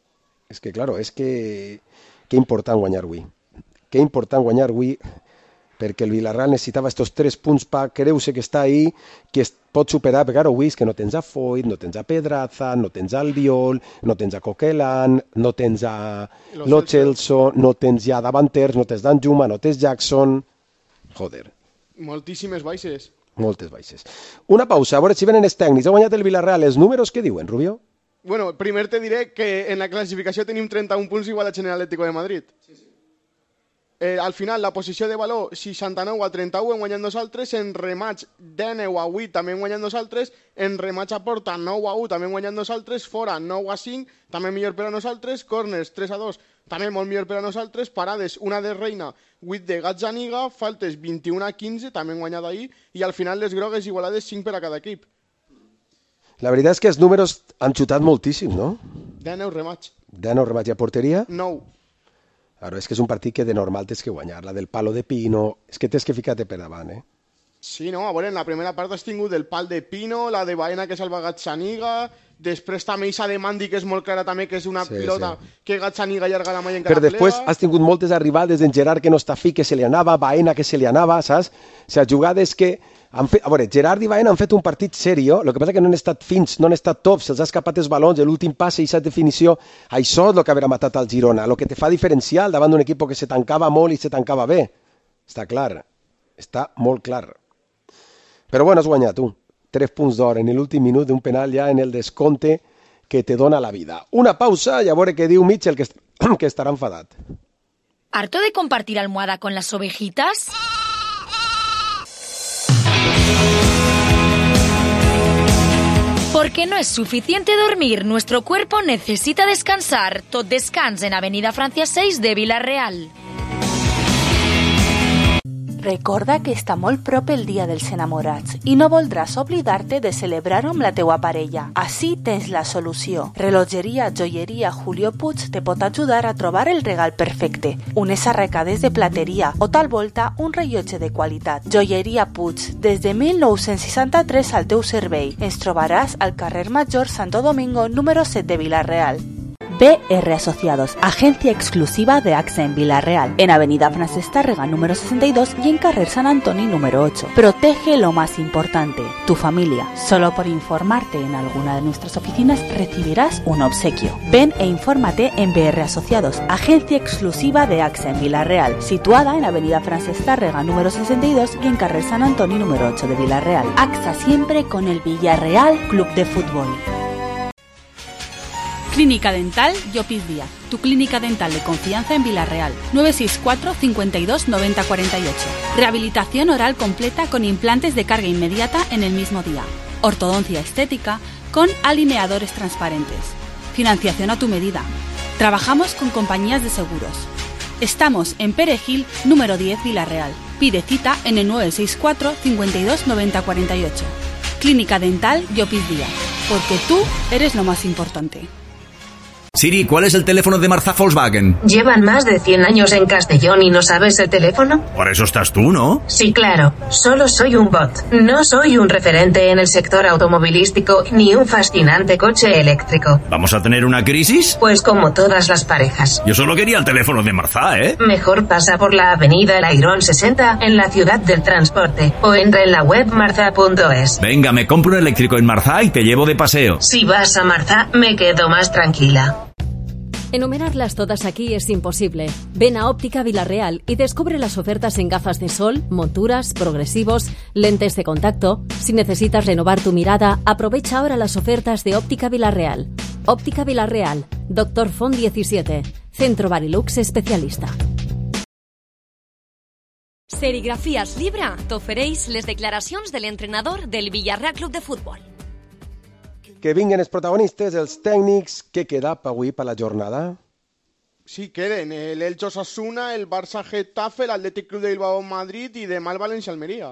És que, claro, és que important guanyar avui. Que important guanyar avui perquè el Villarreal necessitava estos 3 punts per creure's que està ahí, que es pot superar, perquè ara ho vist, que no tens a Foyt, no tens a Pedraza, no tens a Albiol, no tens a Coquelin, no tens a Lo Celso, no tens ja davanters, no tens Danjuma, no tens Jackson. Joder. Moltíssimes baixes. Moltes baixes. Una pausa, a veure si venen els tècnics. Ha guanyat el Villarreal. Els números què diuen, Rubio? Bueno, primer te diré que en la classificació tenim 31 punts igual a el Atlético de Madrid. Al final, la posició de valor 69 a 31 hem guanyat nosaltres, en rematch 19 a 8 també hem guanyat nosaltres, en rematch a porta 9 a 1 també hem guanyat nosaltres, fora 9 a 5 també millor per a nosaltres, corners 3 a 2 també molt millor per a nosaltres, parades una de Reina, 8 de Gazzaniga, faltes 21 a 15 també hem guanyat ahir, i al final les grogues igualades 5 per a cada equip. La veritat és que els números han xutat moltíssim, no? 19 rematch. 19 rematch a porteria? 9. Ara, és que és un partit que de normal tens que guanyar, la del palo de Pino, és que tens que ficar-te per davant, eh? Sí, no, a veure, en la primera part has tingut el pal de Pino, la de Baena que salva Gazzaniga, després també aquesta de Mandi que és molt clara també, que és una pilota que Gazzaniga allarga la malla en cada però després has tingut moltes arribades d'en Gerard que no està fi, que se li anava, Baena que se li anava, saps? O sigui, jugades que han fet, a veure, Gerard i Baena han fet un partit serio, el que passa que no han estat fins, no han estat tops, se'ls ha escapat els balons, l'últim passe i aquesta definició, això és el que haurà matat al Girona, el que te fa diferencial davant d'un equip que se tancava molt i se tancava bé. Està clar, està molt clar. Però bueno, has guanyat tu. 3 punts d'or en l'últim minut d'un penal ja en el descompte que te dona la vida. Una pausa i a veure què diu Mitchell, que estarà enfadat. ¿Harto de compartir almohada con las ovejitas? Porque no es suficiente dormir, nuestro cuerpo necesita descansar. Tot descans en Avenida Francia 6 de Vila-real. Recorda que està molt prop el Dia dels Enamorats i no voldràs oblidar-te de celebrar-ho amb la teua parella. Així tens la solució. Relogeria Joieria Julio Puig te pot ajudar a trobar el regal perfecte. Unes arracades de plateria o tal volta un rellotge de qualitat. Joieria Puig, des de 1963 al teu servei. Ens trobaràs al carrer Major Santo Domingo número 7 de Vila-real. BR Asociados, agencia exclusiva de AXA en Vila-real, en Avenida Francesc Tárrega número 62 y en carrer San Antoni número 8. Protege lo más importante, tu familia. Solo por informarte en alguna de nuestras oficinas recibirás un obsequio. Ven e infórmate en BR Asociados, agencia exclusiva de AXA en Vila-real, situada en Avenida Francesc Tárrega número 62 y en carrer San Antoni número 8 de Vila-real. AXA siempre con el Villarreal Club de Fútbol. Clínica Dental Llopis Díaz, tu clínica dental de confianza en Vila-real. 964 52 90 48. Rehabilitación oral completa con implantes de carga inmediata en el mismo día. Ortodoncia estética con alineadores transparentes. Financiación a tu medida. Trabajamos con compañías de seguros. Estamos en Perejil, número 10, Vila-real. Pide cita en el 964 52 90 48. Clínica Dental Llopis Díaz, porque tú eres lo más importante. Siri, ¿cuál es el teléfono de Marza Volkswagen? ¿Llevan más de 100 años en Castellón y no sabes el teléfono? Por eso estás tú, ¿no? Sí, claro. Solo soy un bot. No soy un referente en el sector automovilístico ni un fascinante coche eléctrico. ¿Vamos a tener una crisis? Pues como todas las parejas. Yo solo quería el teléfono de Marza, ¿eh? Mejor pasa por la avenida El Airón 60 en la ciudad del transporte o entra en la web marza.es. Venga, me compro un eléctrico en Marza y te llevo de paseo. Si vas a Marza, me quedo más tranquila. Enumerarlas todas aquí es imposible. Ven a Óptica Vila-real y descubre las ofertas en gafas de sol, monturas, progresivos, lentes de contacto. Si necesitas renovar tu mirada, aprovecha ahora las ofertas de Óptica Vila-real. Óptica Vila-real, Dr. Font 17, Centro Barilux especialista. Serigrafías Libra t'ofereix les declaracions de l'entrenador del Villarreal Club de Futbol. Que vinguen els protagonistes, els tècnics. Què queda avui per la jornada? Sí, queden el Elche Osasuna, el Barça Getafe, el Athletic Club de Bilbao Madrid i demà el València Almeria.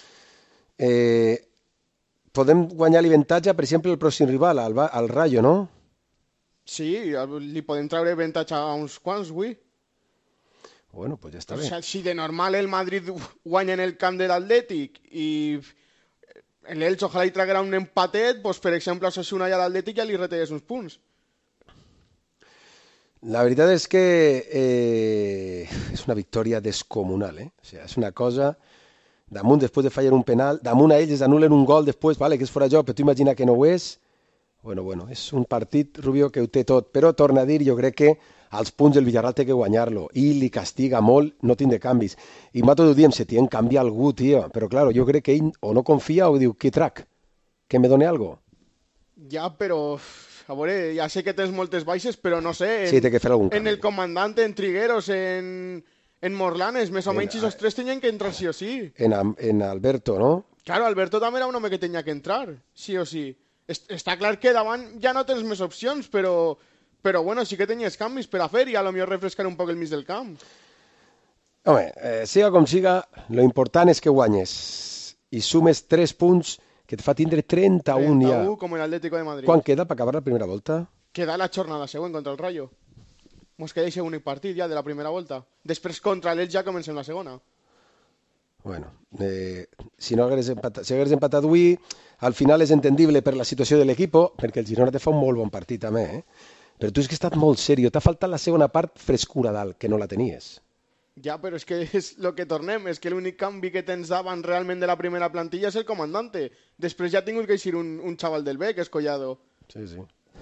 Podem guanyar l'avantatge, per exemple, el pròxim rival, al Rayo, no? Sí, li podem treure avantatge a uns quants, avui. Bueno, pues ja està bé. O sea, si de normal el Madrid guanya en el camp de l'Atlètic i l'Elche ojalà hi traguerà un empatet, doncs, per exemple, a Osasuna i a l'Atlètic ja li retallés uns punts. La veritat és que és una victòria descomunal, O sea, és una cosa... Damunt, després de fallar un penal, damunt a ells anulen un gol després, vale, que és fora de joc, però tu imagina que no ho és. Bueno, és un partit, Rubio, que ho té tot, però torna a dir, jo crec que als punts el Villarreal té que guanyar-lo, i li castiga molt no tindre canvis. I nosaltres ho diem, se tien canviar algú, tio, però claro, jo crec que ell o no confia o diu, què trac? Que me done algo? Ja, però... A veure, ja sé que tens moltes baixes, però no sé... Sí, té que fer algun canvi. En el comandante, en Trigueros, en Morlanes, més o menys esos tres tenien que entrar sí o sí. En Alberto, no? Claro, Alberto també era un home que tenia que entrar, sí o sí. Està clar que davant ja no tens més opcions, però bueno, sí que tenies canvis per a fer i a lo millor refrescar un poc el mig del camp. Home, siga com siga, lo important és que guanyes i sumes 3 punts que et fa tindre 31 ja. 31, com l'Atlético de Madrid. Quan queda per acabar la primera volta? Queda la jornada següent contra el Rayo. Mos queda aquest únic partit ja de la primera volta. Després contra l'Elx ja comencem la segona. Bueno, si hagués empatat avui, al final és entendible per la situació de l'equip, perquè el Girona te fa un molt bon partit també, Però tu és que has estat molt seriós, t'ha faltat la segona part frescura dalt, que no la tenies. Ja, però és que és el que tornem, és que l'únic canvi que tens davant realment de la primera plantilla és el comandante. Després ja ha tingut que eixir un xaval del B, que és Collado. Sí.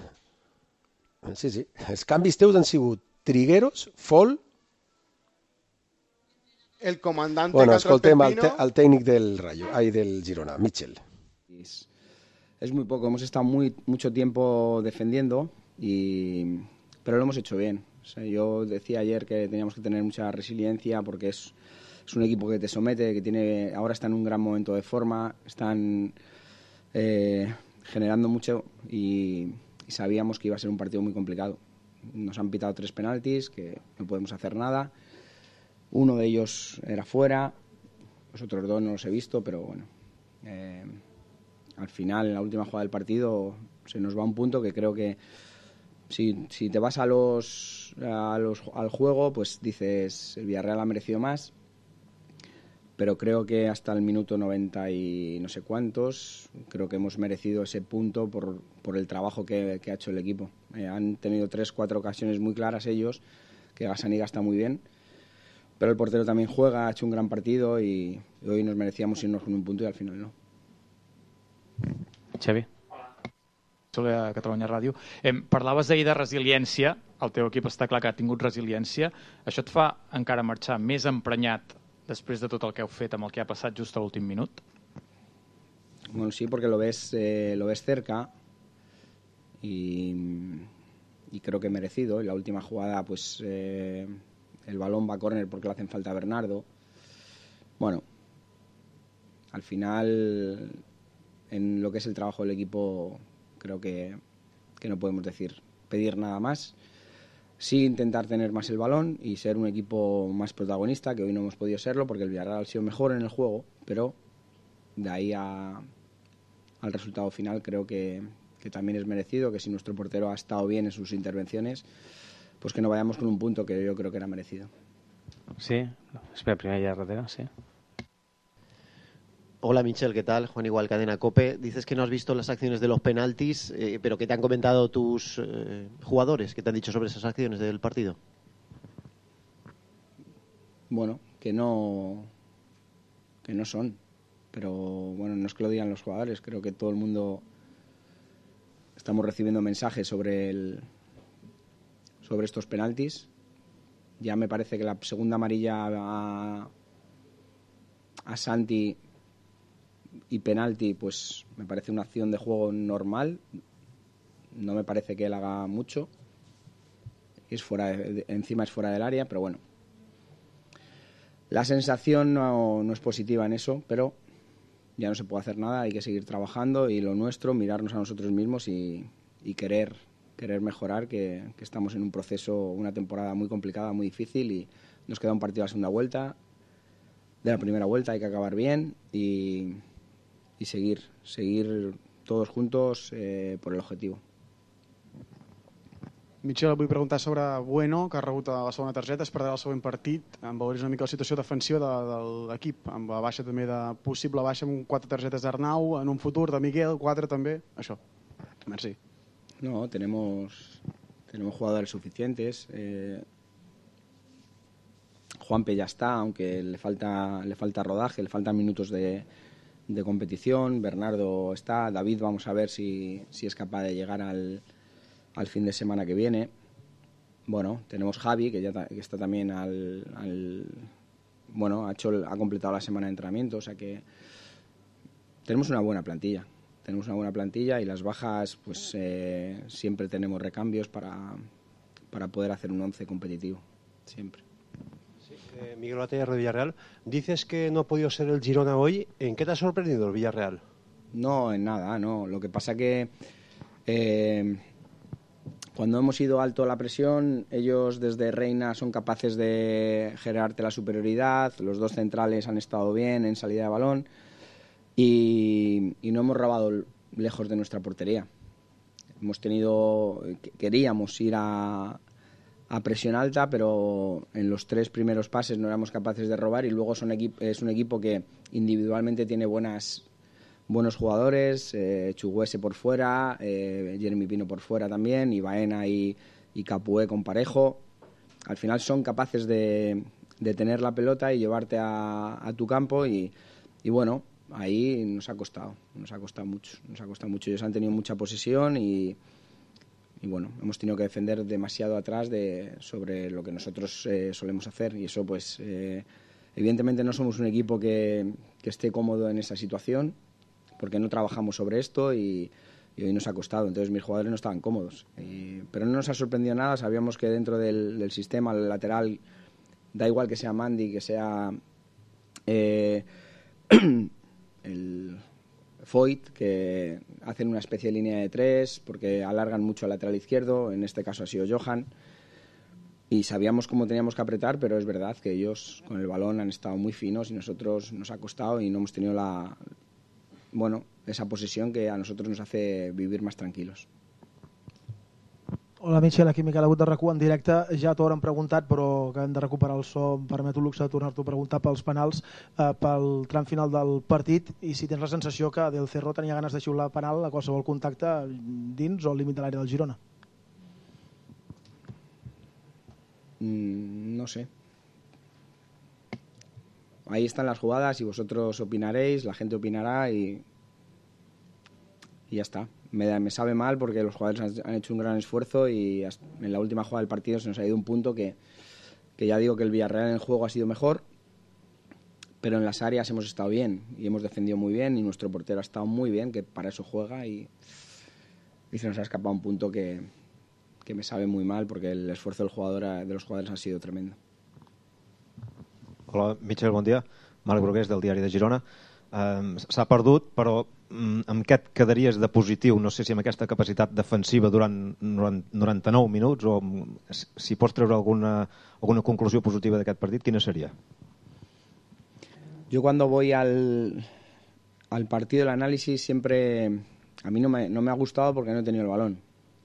Els canvis teus han sigut Trigueros, Fol... El comandante... Bueno, escoltem al tècnic del Rayo, del Girona, Mitchell. Es muy poco, hemos estado mucho tiempo defendiendo, pero lo hemos hecho bien. O sea, yo decía ayer que teníamos que tener mucha resiliencia porque es un equipo que te somete, que ahora está en un gran momento de forma, están generando mucho y sabíamos que iba a ser un partido muy complicado. Nos han pitado 3 penaltis, que no podemos hacer nada. Uno de ellos era fuera, los otros 2 no los he visto, pero bueno. Al final, en la última jugada del partido, se nos va un punto que creo que si te vas al juego, pues dices, el Villarreal ha merecido más, pero creo que hasta el minuto 90 y no sé cuántos, creo que hemos merecido ese punto por el trabajo que ha hecho el equipo. Han tenido 3-4 ocasiones muy claras ellos, que Gazzaniga está muy bien, pero el portero también juega, ha hecho un gran partido y hoy nos merecíamos irnos con un punto y al final no. Xavi. Soc a Catalunya Ràdio. Parlaves d'ahir de resiliència, el teu equip està clar que ha tingut resiliència. Això et fa encara marxar més emprenyat després de tot el que heu fet amb el que ha passat just a l'últim minut? Bueno, sí, porque lo ves cerca y creo que merecido. En la última jugada, pues el balón va a córner porque le hacen falta a Bernardo. Bueno, al final, en lo que es el trabajo del equipo, creo que no podemos pedir nada más. Sí intentar tener más el balón y ser un equipo más protagonista, que hoy no hemos podido serlo porque el Villarreal ha sido mejor en el juego, pero de ahí al resultado final creo que también es merecido, que si nuestro portero ha estado bien en sus intervenciones, pues que no vayamos con un punto que yo creo que era merecido. Sí, espera, primero ya Rodero, sí. Hola Michel, ¿qué tal? Juan Igual, Cadena COPE. Dices que no has visto las acciones de los penaltis, pero ¿qué te han comentado tus jugadores? ¿Qué te han dicho sobre esas acciones del partido? Bueno, que no son. Pero bueno, no es que lo digan los jugadores. Creo que todo el mundo estamos recibiendo mensajes sobre estos penaltis. Ya me parece que la segunda amarilla a Santi y penalti, pues me parece una acción de juego normal. No me parece que él haga mucho. Encima es fuera del área, pero bueno. La sensación no es positiva en eso, pero ya no se puede hacer nada. Hay que seguir trabajando y lo nuestro, mirarnos a nosotros mismos y querer mejorar, que estamos en un proceso, una temporada muy complicada, muy difícil y nos queda un partido a la segunda vuelta. De la primera vuelta hay que acabar bien y seguir todos juntos por el objetivo. Michel, vull preguntar sobre Bueno, que ha rebut la segona targeta, es perdrà el següent partit. Em veuries una mica la situació defensiva de l'equip, amb la baixa també possible baixa amb 4 targetes d'Arnau, en un futur de Miguel, 4 també, això. Merci. No, tenemos tenemos jugadores suficientes. Juanpe ya está, aunque le falta rodaje, le faltan minutos de competición. Bernardo está, David vamos a ver si es capaz de llegar al fin de semana que viene. Bueno, tenemos Javi, que está también ha completado la semana de entrenamiento, o sea que tenemos una buena plantilla. Y las bajas, pues siempre tenemos recambios para poder hacer un 11 competitivo, siempre. Miguel Batalla de Villarreal, dices que no ha podido ser el Girona hoy. ¿En qué te ha sorprendido el Villarreal? No, en nada, no. Lo que pasa que cuando hemos ido alto la presión, ellos desde Reina son capaces de generarte la superioridad. Los dos centrales han estado bien en salida de balón y no hemos robado lejos de nuestra portería. Queríamos ir a presión alta, pero en los 3 primeros pases no éramos capaces de robar, y luego es un equipo que individualmente tiene buenos jugadores, Chuguese por fuera, Jeremy Pino por fuera también, y Baena y Capué con Parejo. Al final son capaces de tener la pelota y llevarte a tu campo y bueno, ahí nos ha costado mucho. Ellos han tenido mucha posesión y bueno, hemos tenido que defender demasiado atrás sobre lo que nosotros solemos hacer, y eso pues evidentemente no somos un equipo que esté cómodo en esa situación, porque no trabajamos sobre esto y hoy nos ha costado. Entonces mis jugadores no estaban cómodos, pero no nos ha sorprendido nada. Sabíamos que dentro del sistema, el lateral, da igual que sea Mandy, que sea el Foyt, que hacen una especie de línea de 3 porque alargan mucho al lateral izquierdo. En este caso ha sido Johan, y sabíamos cómo teníamos que apretar, pero es verdad que ellos con el balón han estado muy finos y nosotros nos ha costado y no hemos tenido esa posesión que a nosotros nos hace vivir más tranquilos. Hola Michel, aquí Miquel Agut de RAC1 en directe. Ja t'ho haurem preguntat, però que hem de recuperar el so. Em permet un luxe de tornar-t'ho a preguntar pels penals, pel tram final del partit, i si tens la sensació que Del Cerro tenia ganes de xiular penal a qualsevol contacte dins o al límit de l'àrea del Girona. No sé. Ahí están las jugadas y vosotros opinaréis, la gente opinará y ya está. Me sabe mal porque los jugadores han hecho un gran esfuerzo y en la última jugada del partido se nos ha ido un punto que ya digo que el Villarreal en el juego ha sido mejor, pero en las áreas hemos estado bien y hemos defendido muy bien y nuestro portero ha estado muy bien, que para eso juega, y se nos ha escapado un punto que me sabe muy mal porque el esfuerzo de los jugadores ha sido tremendo. Hola, Michel, bon dia. Marc Brugués, del Diari de Girona. S'ha perdut, però amb què et quedaries de positiu? No sé si amb aquesta capacitat defensiva durant 99 minuts, o si pots treure alguna conclusió positiva d'aquest partit, quina seria? Yo cuando voy al partido, el análisis siempre a mí no me ha gustado porque no he tenido el balón.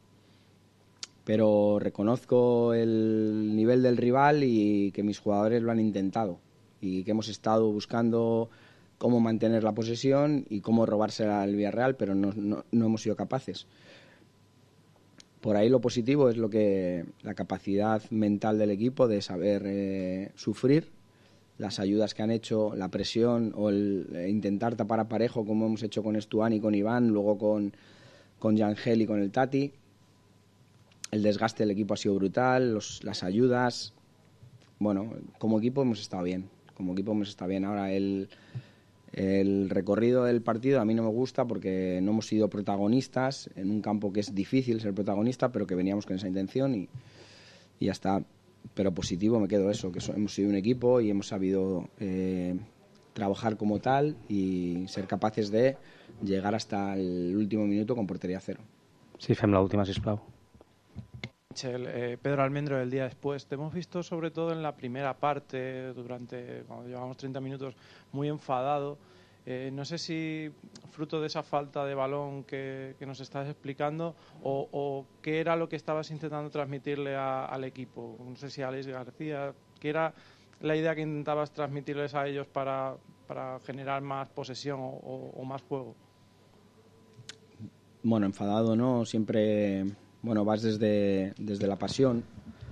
Pero reconozco el nivel del rival y que mis jugadores lo han intentado y que hemos estado buscando cómo mantener la posesión y cómo robársela al Villarreal, pero no hemos sido capaces. Por ahí lo positivo es la capacidad mental del equipo de saber sufrir, las ayudas que han hecho, la presión o el intentar tapar a Parejo, como hemos hecho con Estuani y con Iván, luego con Yangel y con el Tati. El desgaste del equipo ha sido brutal, las ayudas. Bueno, como equipo hemos estado bien. Ahora el recorrido del partido a mí no me gusta porque no hemos sido protagonistas en un campo que es difícil ser protagonista, pero que veníamos con esa intención y ya está. Pero positivo me quedo eso, que hemos sido un equipo y hemos sabido trabajar como tal y ser capaces de llegar hasta el último minuto con portería cero. Sí, fem l'última, sisplau. Michel, Pedro Almendro del día después. Te hemos visto sobre todo en la primera parte, cuando llevamos 30 minutos, muy enfadado. No sé si fruto de esa falta de balón que nos estás explicando o qué era lo que estabas intentando transmitirle al equipo. No sé si a Alex García, ¿qué era la idea que intentabas transmitirles a ellos para generar más posesión o más juego? Bueno, enfadado no, siempre bueno, vas desde la pasión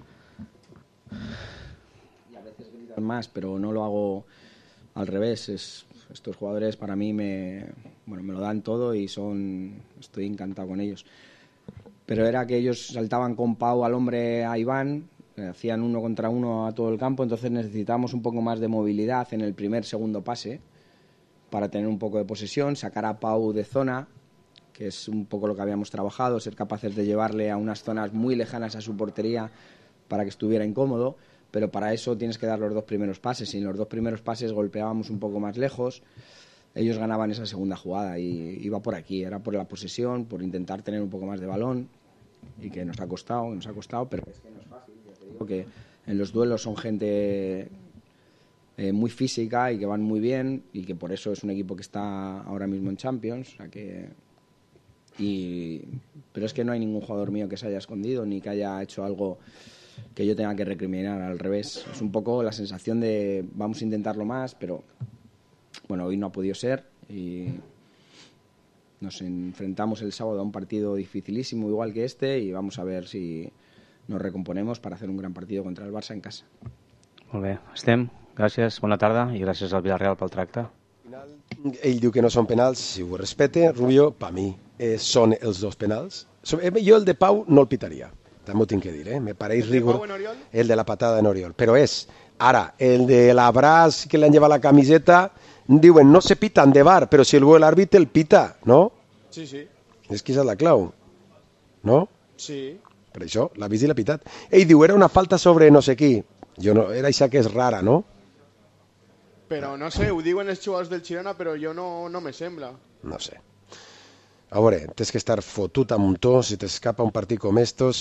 y a veces gritas más, pero no lo hago al revés. Estos jugadores para mí me lo dan todo y estoy encantado con ellos. Pero era que ellos saltaban con Pau al hombre a Iván, hacían 1 contra 1 a todo el campo, entonces necesitábamos un poco más de movilidad en el segundo pase para tener un poco de posesión, sacar a Pau de zona, que es un poco lo que habíamos trabajado, ser capaces de llevarle a unas zonas muy lejanas a su portería para que estuviera incómodo, pero para eso tienes que dar los 2 primeros pases, y en los 2 primeros pases golpeábamos un poco más lejos, ellos ganaban esa segunda jugada y iba por aquí, era por la posesión, por intentar tener un poco más de balón, y que nos ha costado, pero es que no es fácil. Ya te digo que en los duelos son gente muy física y que van muy bien, y que por eso es un equipo que está ahora mismo en Champions. Pero es que no hay ningún jugador mío que se haya escondido ni que haya hecho algo que yo tenga que recriminar. Al revés, es un poco la sensación de vamos a intentarlo más, pero bueno, hoy no ha podido ser y nos enfrentamos el sábado a un partido dificilísimo igual que este, y vamos a ver si nos recomponemos para hacer un gran partido contra el Barça en casa. Molt bé, estem. Gràcies, bona tarda, i gràcies al Villarreal pel tracte. Ell diu que no són penals, si ho respecte. Rubio, per mi, són els 2 penals. Jo el de Pau no el pitaria, també ho tinc que dir, me pareix rigor. El de la patada en Oriol, però és, ara, el de l'abraç que li han llevat la camiseta, diuen, no se pitan de bar, però si el veu l'àrbitre el pita, no? Sí, sí. És que és la clau, no? Sí. Per això, l'ha vist i l'ha pitat. Ell diu, era una falta sobre no sé qui. Era això que és rara, no? Però no sé, ho diuen els jugadors del Girona, però jo no me sembla. No sé. A veure, tens que estar fotut a muntó si t'escapa un partit com estos,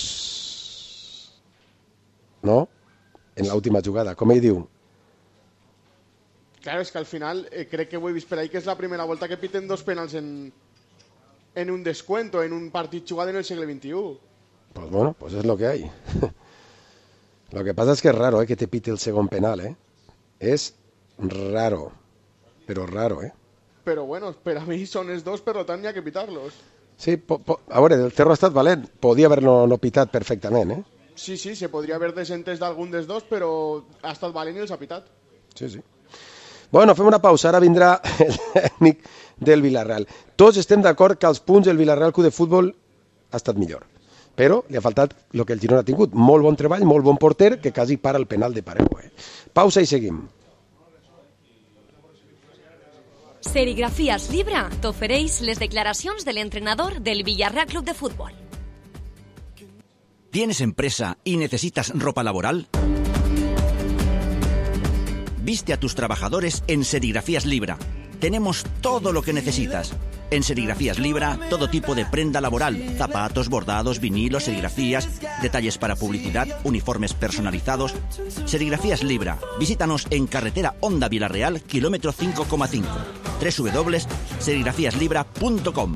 no? En l'última jugada, com ell diu. Claro, es que al final crec que ho he vist per ahí, que és la primera volta que piten 2 penals en un descuento, en un partit jugat en el segle XXI. Pues bueno, pues es lo que hay. Lo que pasa es que es raro, que te pite el segon penal, Es raro, pero raro, Però bueno, per a mi són els 2, per tant n'hi ha que pitar-los. Sí, a veure, el Cerro ha estat valent, podia haver-lo no pitat perfectament, Sí, se podria haver desentès d'algun dels 2, però ha estat valent i els ha pitat. Sí, sí. Bueno, fem una pausa, ara vindrà el tècnic del Villarreal. Tots estem d'acord que els punts del Villarreal Club de Futbol ha estat millor, però li ha faltat el que el Girona ha tingut, molt bon treball, molt bon porter, que quasi para el penal de Parejo. Pausa i seguim. Serigrafías Libra t'ofereix les declaracions de l'entrenador del Villarreal Club de Fútbol. ¿Tienes empresa y necesitas ropa laboral? Viste a tus trabajadores en Serigrafías Libra. Tenemos todo lo que necesitas. En Serigrafías Libra, todo tipo de prenda laboral, zapatos, bordados, vinilos, serigrafías, detalles para publicidad, uniformes personalizados. Serigrafías Libra. Visítanos en carretera Honda Villarreal, kilómetro 5,5. www.serigrafíaslibra.com.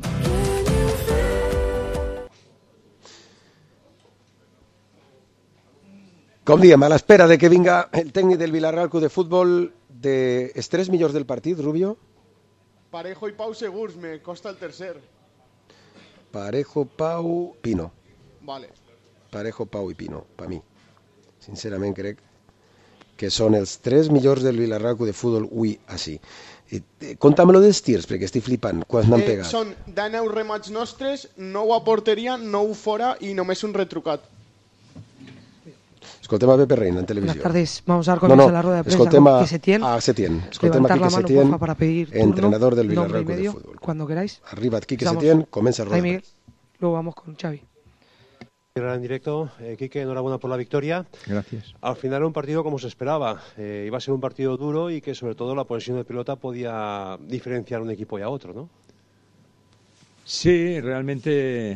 Com diem, a l'espera de que vinga el tècnic del Villarreal Club de Futbol, els 3 millors del partit, Rubio? Parejo i Pau segurs, me costa el tercer. Parejo, Pau, Pino. Vale. Parejo, Pau i Pino, per mi. Sincerament crec que són els 3 millors del Villarreal Club de Futbol avui així. Conta-me-lo dels tirs, perquè estic flipant. Quants n'han pegat? Són 19 remats nostres, 9 a porteria, 9 fora i només un retrucat. Escoltem a Pepe Reina en televisió. Buenas tardes. Vamos a dar comienzo a la rueda de prensa con Quique Setién. Setién. Escoltem a Quique Setién, para pedir turno, entrenador del Villarreal Club de Fútbol. Cuando queráis. Arriba Quique Setién, comienza a rueda. Miguel, luego vamos con Xavi. En directo, Quique, enhorabuena por la victoria. Gracias. Al final un partido como se esperaba. Iba a ser un partido duro y que sobre todo la posesión de pelota podía diferenciar un equipo y a otro, ¿no? Sí, realmente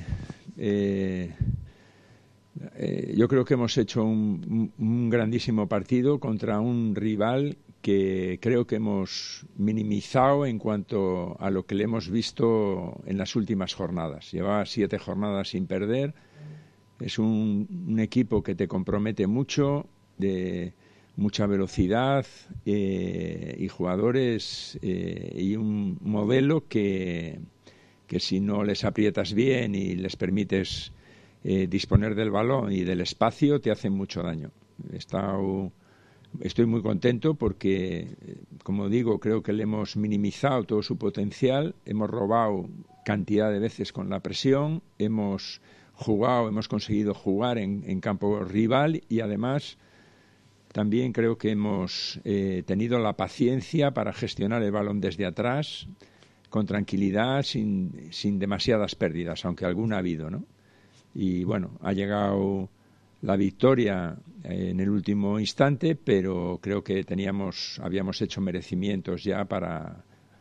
yo creo que hemos hecho un grandísimo partido contra un rival que creo que hemos minimizado en cuanto a lo que le hemos visto en las últimas jornadas. Llevaba 7 jornadas sin perder. Es un equipo que te compromete mucho, de mucha velocidad y jugadores y un modelo que si no les aprietas bien y les permites disponer del balón y del espacio te hacen mucho daño. Estoy muy contento porque, como digo, creo que le hemos minimizado todo su potencial, hemos robado cantidad de veces con la presión, hemos conseguido jugar en campo rival y además también creo que hemos tenido la paciencia para gestionar el balón desde atrás con tranquilidad, sin demasiadas pérdidas, aunque alguna ha habido, ¿no? Y bueno, ha llegado la victoria en el último instante, pero creo que habíamos hecho merecimientos ya para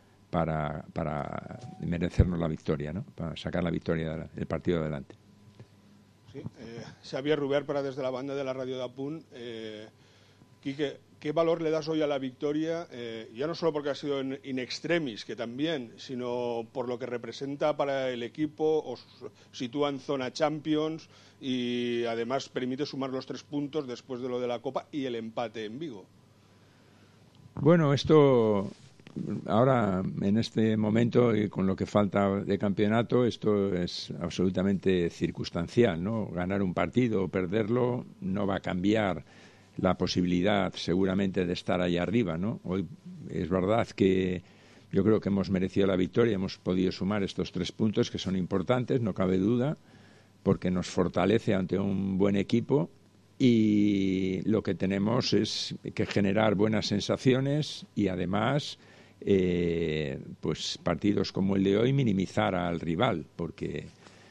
merecernos la victoria, ¿no? Para sacar la victoria del partido adelante. Sí, Xavier Rubert para desde la banda de la radio de Punt. Quique, ¿qué valor le das hoy a la victoria? Ya no solo porque ha sido in extremis, que también, sino por lo que representa para el equipo, os sitúa en zona Champions y además permite sumar los 3 puntos después de lo de la Copa y el empate en Vigo. Bueno, esto ahora, en este momento y con lo que falta de campeonato, esto es absolutamente circunstancial, ¿no? Ganar un partido o perderlo no va a cambiar la posibilidad seguramente de estar ahí arriba, ¿no? Hoy es verdad que yo creo que hemos merecido la victoria, hemos podido sumar estos 3 puntos que son importantes, no cabe duda, porque nos fortalece ante un buen equipo y lo que tenemos es que generar buenas sensaciones y además pues partidos como el de hoy minimizar al rival, porque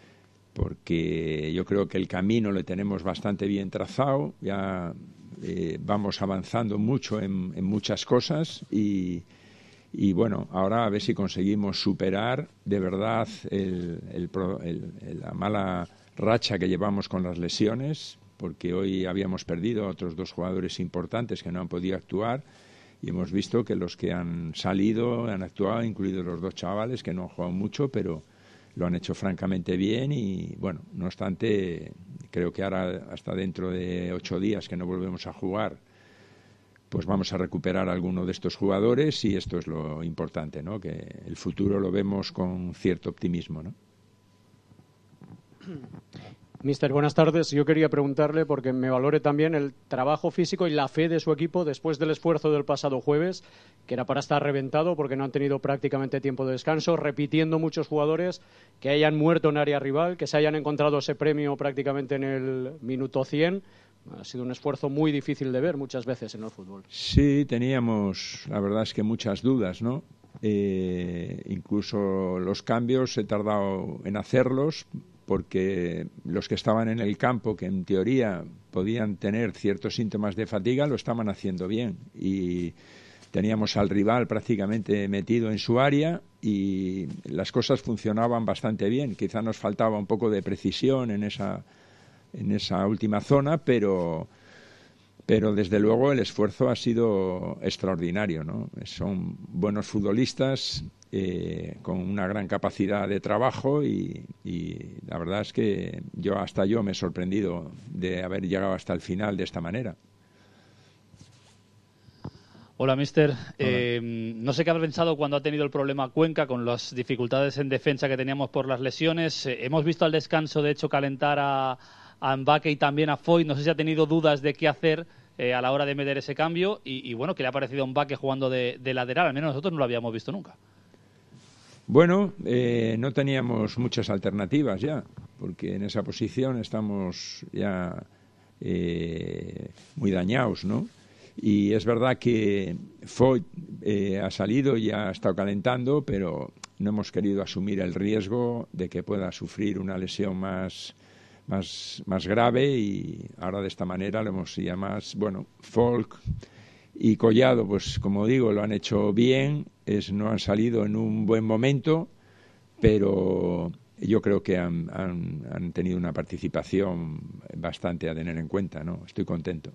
yo creo que el camino lo tenemos bastante bien trazado, ya vamos avanzando mucho en muchas cosas y bueno, ahora a ver si conseguimos superar de verdad la mala racha que llevamos con las lesiones, porque hoy habíamos perdido a otros 2 jugadores importantes que no han podido actuar y hemos visto que los que han salido han actuado, incluidos los 2 chavales que no han jugado mucho, pero lo han hecho francamente bien y bueno, no obstante, creo que ahora hasta dentro de 8 días que no volvemos a jugar, pues vamos a recuperar a alguno de estos jugadores y esto es lo importante, ¿no? Que el futuro lo vemos con cierto optimismo, ¿no? Mister, buenas tardes. Yo quería preguntarle, porque me valore también el trabajo físico y la fe de su equipo después del esfuerzo del pasado jueves, que era para estar reventado porque no han tenido prácticamente tiempo de descanso, repitiendo muchos jugadores que hayan muerto en área rival, que se hayan encontrado ese premio prácticamente en el minuto 100. Ha sido un esfuerzo muy difícil de ver muchas veces en el fútbol. Sí, teníamos, la verdad es que muchas dudas, ¿no? Incluso los cambios he tardado en hacerlos, porque los que estaban en el campo, que en teoría podían tener ciertos síntomas de fatiga, lo estaban haciendo bien y teníamos al rival prácticamente metido en su área y las cosas funcionaban bastante bien. Quizá nos faltaba un poco de precisión en esa última zona, pero desde luego el esfuerzo ha sido extraordinario, ¿no? Son buenos futbolistas con una gran capacidad de trabajo y la verdad es que hasta yo me he sorprendido de haber llegado hasta el final de esta manera. Hola, mister. No sé qué habrá pensado cuando ha tenido el problema Cuenca con las dificultades en defensa que teníamos por las lesiones. Hemos visto al descanso, de hecho, calentar a Mbacké y también a Foyth. No sé si ha tenido dudas de qué hacer a la hora de meter ese cambio y bueno, que le ha parecido a Mbacké jugando de lateral. Al menos nosotros no lo habíamos visto nunca. Bueno, no teníamos muchas alternativas ya, porque en esa posición estamos ya muy dañados, ¿no? Y es verdad que Foyth ha salido y ha estado calentando, pero no hemos querido asumir el riesgo de que pueda sufrir una lesión más grave y ahora de esta manera lo hemos ya más, bueno, Folk y Collado, pues como digo, lo han hecho bien, no han salido en un buen momento, pero yo creo que han tenido una participación bastante a tener en cuenta, ¿no? Estoy contento.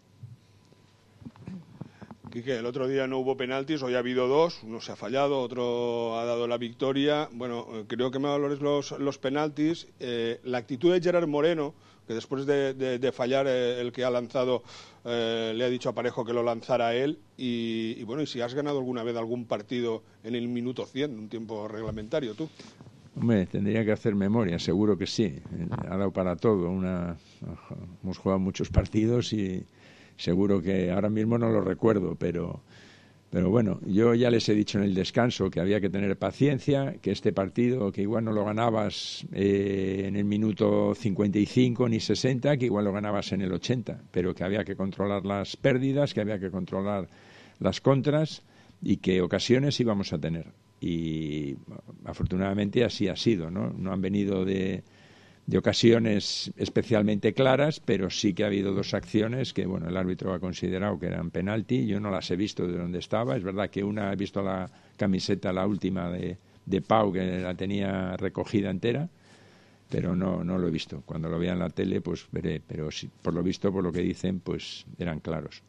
Quique, el otro día no hubo penaltis, hoy ha habido 2, uno se ha fallado, otro ha dado la victoria. Bueno, creo que me valores los penaltis. La actitud de Gerard Moreno, que después de fallar el que ha lanzado, le ha dicho a Parejo que lo lanzara él. Y bueno, y si has ganado alguna vez algún partido en el minuto 100, un tiempo reglamentario, tú. Hombre, tendría que hacer memoria, seguro que sí. Ha dado para todo. Hemos jugado muchos partidos y seguro que ahora mismo no lo recuerdo, pero bueno, yo ya les he dicho en el descanso que había que tener paciencia, que este partido, que igual no lo ganabas en el minuto 55 ni 60, que igual lo ganabas en el 80, pero que había que controlar las pérdidas, que había que controlar las contras y que ocasiones íbamos a tener. Y afortunadamente así ha sido, ¿no? No han venido de ocasiones especialmente claras, pero sí que ha habido dos acciones que, bueno, el árbitro ha considerado que eran penalti. Yo no las he visto de donde estaba. Es verdad que una he visto la camiseta, la última de Pau, que la tenía recogida entera, pero no lo he visto. Cuando lo vea en la tele, pues veré. Pero sí, por lo visto, por lo que dicen, pues eran claros.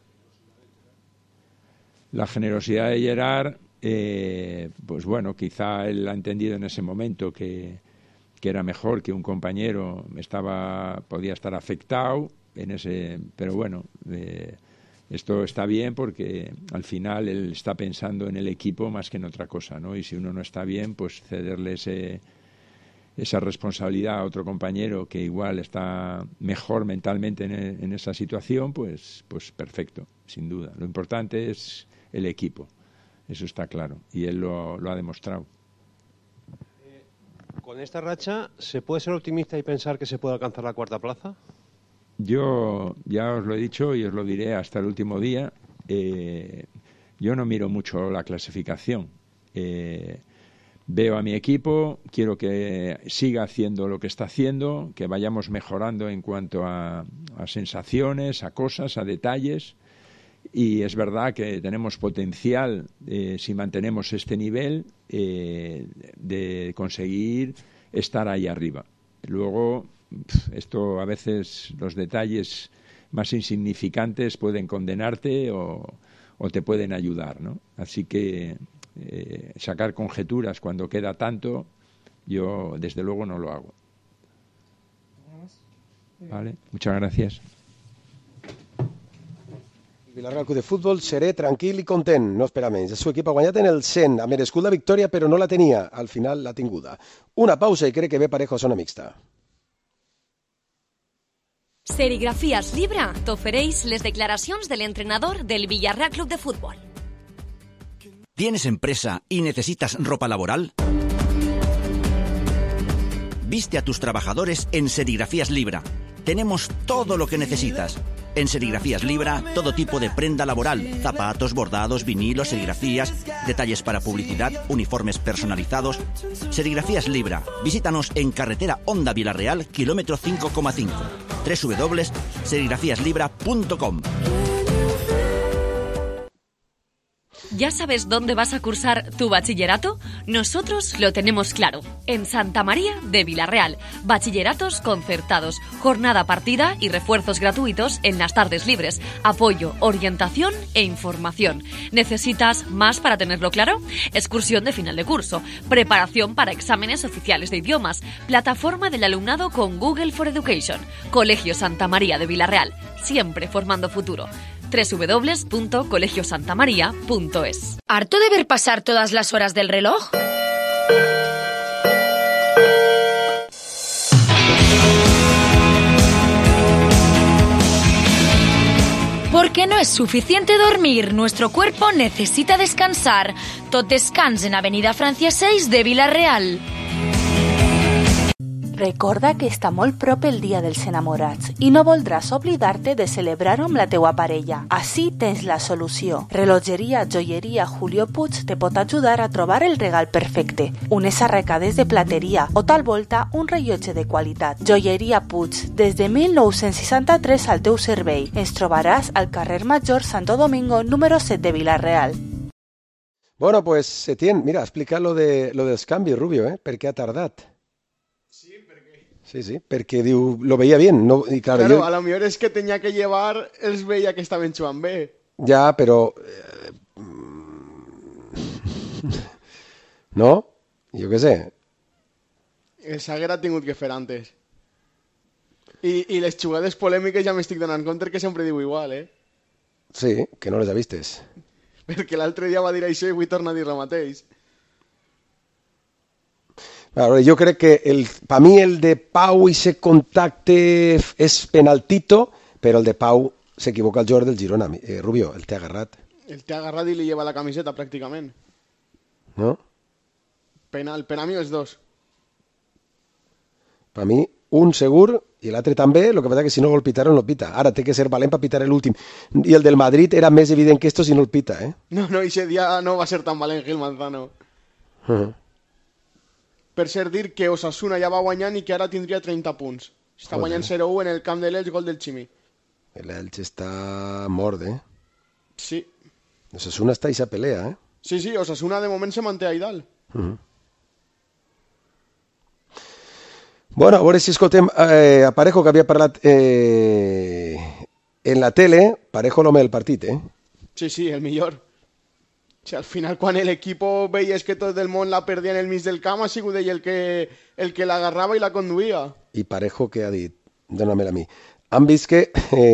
La generosidad de Gerard, pues bueno, quizá él ha entendido en ese momento que era mejor, que un compañero podía estar afectado pero bueno, esto está bien porque al final él está pensando en el equipo más que en otra cosa, ¿no? Y si uno no está bien, pues cederle esa responsabilidad a otro compañero que igual está mejor mentalmente en esa situación, pues perfecto, sin duda. Lo importante es el equipo, eso está claro, y él lo ha demostrado. ¿Con esta racha se puede ser optimista y pensar que se puede alcanzar la cuarta plaza? Yo ya os lo he dicho y os lo diré hasta el último día. Yo no miro mucho la clasificación. Veo a mi equipo, quiero que siga haciendo lo que está haciendo, que vayamos mejorando en cuanto a sensaciones, a cosas, a detalles. Y es verdad que tenemos potencial, si mantenemos este nivel, de conseguir estar ahí arriba. Luego, esto a veces, los detalles más insignificantes pueden condenarte o te pueden ayudar, ¿no? Así que sacar conjeturas cuando queda tanto, yo desde luego no lo hago. ¿Vale? Muchas gracias. Vilarreal Club de Futbol seré tranquil i content, no espera menys. El seu equip ha guanyat en el 100, ha merescut la victòria però no la tenia, al final l'ha tinguda. Una pausa i crec que ve parejo a zona mixta. Serigrafías Libra t'ofereix les declaracions de l'entrenador del Villarreal Club de Fútbol. ¿Tienes empresa y necesitas ropa laboral? Viste a tus trabajadores en Serigrafías Libra. Tenemos todo lo que necesitas. En Serigrafías Libra, todo tipo de prenda laboral, zapatos, bordados, vinilos, serigrafías, detalles para publicidad, uniformes personalizados. Serigrafías Libra. Visítanos en carretera Honda Vilarreal, kilómetro 5,5. www.serigrafíaslibra.com. ¿Ya sabes dónde vas a cursar tu bachillerato? Nosotros lo tenemos claro. En Santa María de Vilarreal. Bachilleratos concertados, jornada partida y refuerzos gratuitos en las tardes libres. Apoyo, orientación e información. ¿Necesitas más para tenerlo claro? Excursión de final de curso. Preparación para exámenes oficiales de idiomas. Plataforma del alumnado con Google for Education. Colegio Santa María de Vilarreal. Siempre formando futuro. www.colegiosantamaria.es. ¿Harto de ver pasar todas las horas del reloj? Porque no es suficiente dormir, nuestro cuerpo necesita descansar. Tot descans en Avenida Francia 6 de Vilarreal. Recorda que està molt prop el Dia dels Enamorats i no voldràs oblidar-te de celebrar-ho amb la teua parella. Així tens la solució. Relojeria Joieria Julio Puig te pot ajudar a trobar el regal perfecte. Unes arracades de plateria o tal volta un rellotge de qualitat. Joieria Puig, des de 1963 al teu servei. Ens trobaràs al carrer Major Santo Domingo, número 7 de Vilarreal. Bueno, pues Setién, mira, explica lo dels canvis, Rubio, per què ha tardat. Sí, perquè diu, lo veía bien. No, y claro, a lo mejor es que tenía que llevar, els veía que estaven jugant bé. Ya, pero... ¿no? Jo què sé. El Saguer ha tingut que fer antes. I les jugades polèmiques ja m'estic donant compte que sempre diu igual, Sí, que no les ha vistes. Perquè l'altre dia va dir això i avui torna a dir el mateix. Ahora, yo creo que para mí el de Pau y ese contacte es penaltito, pero el de Pau se equivoca el jugador del Girona, Rubio, el té agarrat. El té agarrat y le lleva la camiseta prácticamente. ¿No? Penal, per a mi els dos. Per mi, un segur i l'altre també, el que passa que si no el pitaron, no pita. Ara té que ser valent per pitar l'últim. I el del Madrid era més evident que esto si no el pita, eh? No, ese día no va a ser tan valent Gil Manzano. Per ser dir que Osasuna ja va guanyant i que ara tindria 30 punts. Està guanyant 0-1 en el camp de l'Elx, gol del Ximi. L'Elx està mort, eh? Sí. Osasuna està i se pelea, eh? Sí, Osasuna de moment se manté ahí dalt. Bueno, a veure si escoltem a Parejo, que havia parlat en la tele. Parejo l'home del partit, eh? Sí, el millor. Si al final quan l'equipo veies que tot el món la perdia en el mig del camp, ha sigut ell el que l'agarrava i la conduïa. I Parejo, què ha dit? Dóna-me-la a mi. Han vist que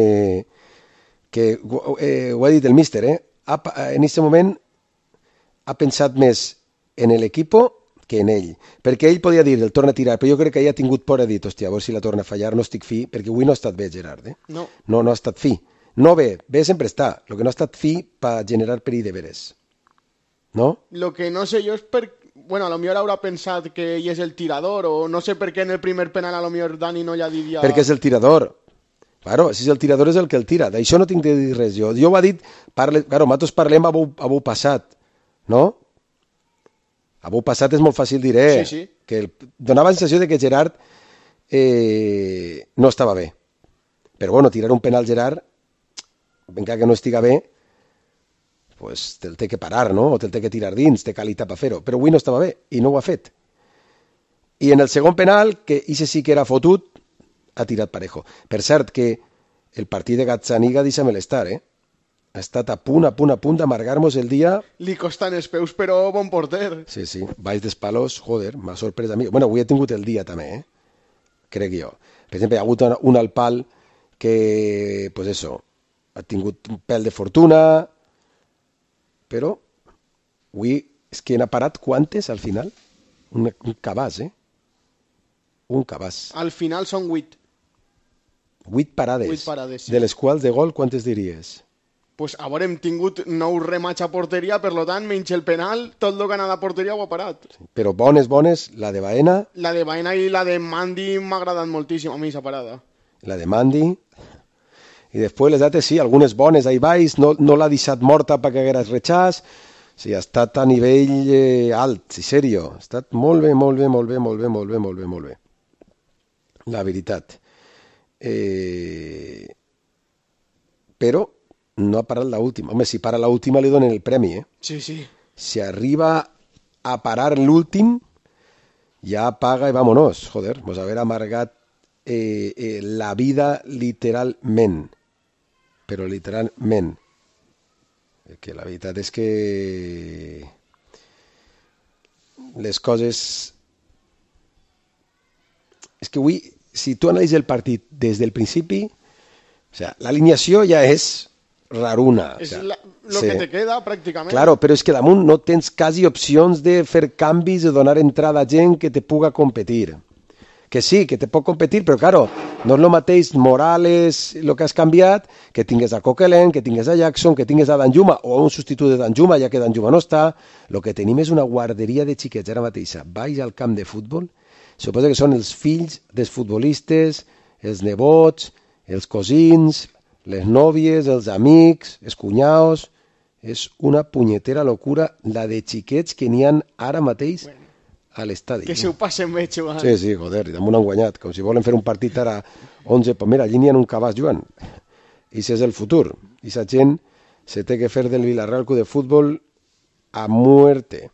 ho ha dit el míster, en aquest moment ha pensat més en l'equipo que en ell, perquè ell podia dir, el torna a tirar, però jo crec que ell ha tingut por, ha dit, hòstia, a veure si la torna a fallar, no estic fi, perquè avui no ha estat bé, Gerard, eh? No ha estat fi. No bé sempre està, el que no ha estat fi per generar perill de veres. No? Lo que no sé jo és bueno, a lo millor haurà pensat que ell és el tirador, o no sé per què en el primer penal a lo millor Dani no ja diria... Perquè és el tirador. Claro, si és el tirador és el que el tira. D'això no tinc de dir res jo. Jo ho ha dit, claro, nosaltres parlem a veu passat, no? A veu passat és molt fàcil dir, Sí. Que donava la sensació de que Gerard no estava bé. Però bueno, tirar un penal Gerard, encara que no estiga bé, pues te'l té que parar, no? O te'l té que tirar dins, té qualitat per fer-ho. Però avui no estava bé i no ho ha fet. I en el segon penal, que ese sí que era fotut, ha tirat Parejo. Per cert, que el partit de Gazzaniga deixa-me l'estar, ha estat a punt d'amargar-nos el dia. Li costen els peus, però bon porter. Sí, baix dels palos, joder, m'ha sorprès a mi. Bueno, avui he tingut el dia també, crec jo. Per exemple, hi ha hagut un al pal que, pues eso, ha tingut un pèl de fortuna, però avui és que n'ha parat quantes al final? Un cabàs, un cabàs. Al final són 8. 8 parades. 8 parades, sí. De les quals de gol quantes diries? Pues a veure, hem tingut 9 remats a porteria, per lo tant, menys el penal, tot el que ha anat a porteria ho ha parat. Sí, però bones, la de Baena... La de Baena i la de Mandi m'ha agradat moltíssim a mi, esa parada. La de Mandi... I després les altres, sí, algunes bones ahí baix, no l'ha deixat morta perquè hagués rechàs, sí, ha estat a nivell alt, sí, serio, ha estat molt bé. La veritat. Però no ha parat l'última. Home, si para l'última li donen el premi, Sí. Si arriba a parar l'últim, ja paga i vámonos. Joder, mos haver amargat la vida literalment. Però literalment. Que la veritat és que les coses... És que avui, si tu analitzes el partit des del principi, o sea, l'alineació ja és raruna. És lo que te queda, pràcticament. Claro, però és que damunt no tens quasi opcions de fer canvis, de donar entrada a gent que te puga competir. Que sí, que te pot competir, però claro, no és el mateix Morales, el que has canviat, que tingues a Coquelin, que tingues a Jackson, que tingues a Danjuma, o un substitut de Danjuma, ja que Danjuma no està. El que tenim és una guarderia de xiquets ara mateixa. Vaig al camp de futbol, suposa que són els fills dels futbolistes, els nebots, els cosins, les nòvies, els amics, els cunyaos... És una punyetera locura la de xiquets que n'hi ha ara mateix a l'estadi. Que se ho passen bé jugant. Sí, joder, i damunt han guanyat. Com si volen fer un partit ara 11... Pues mira, allí n'hi ha un cabàs jugant. I si és el futur. I sa gent se té que fer del Villarreal Club de Futbol a muerte.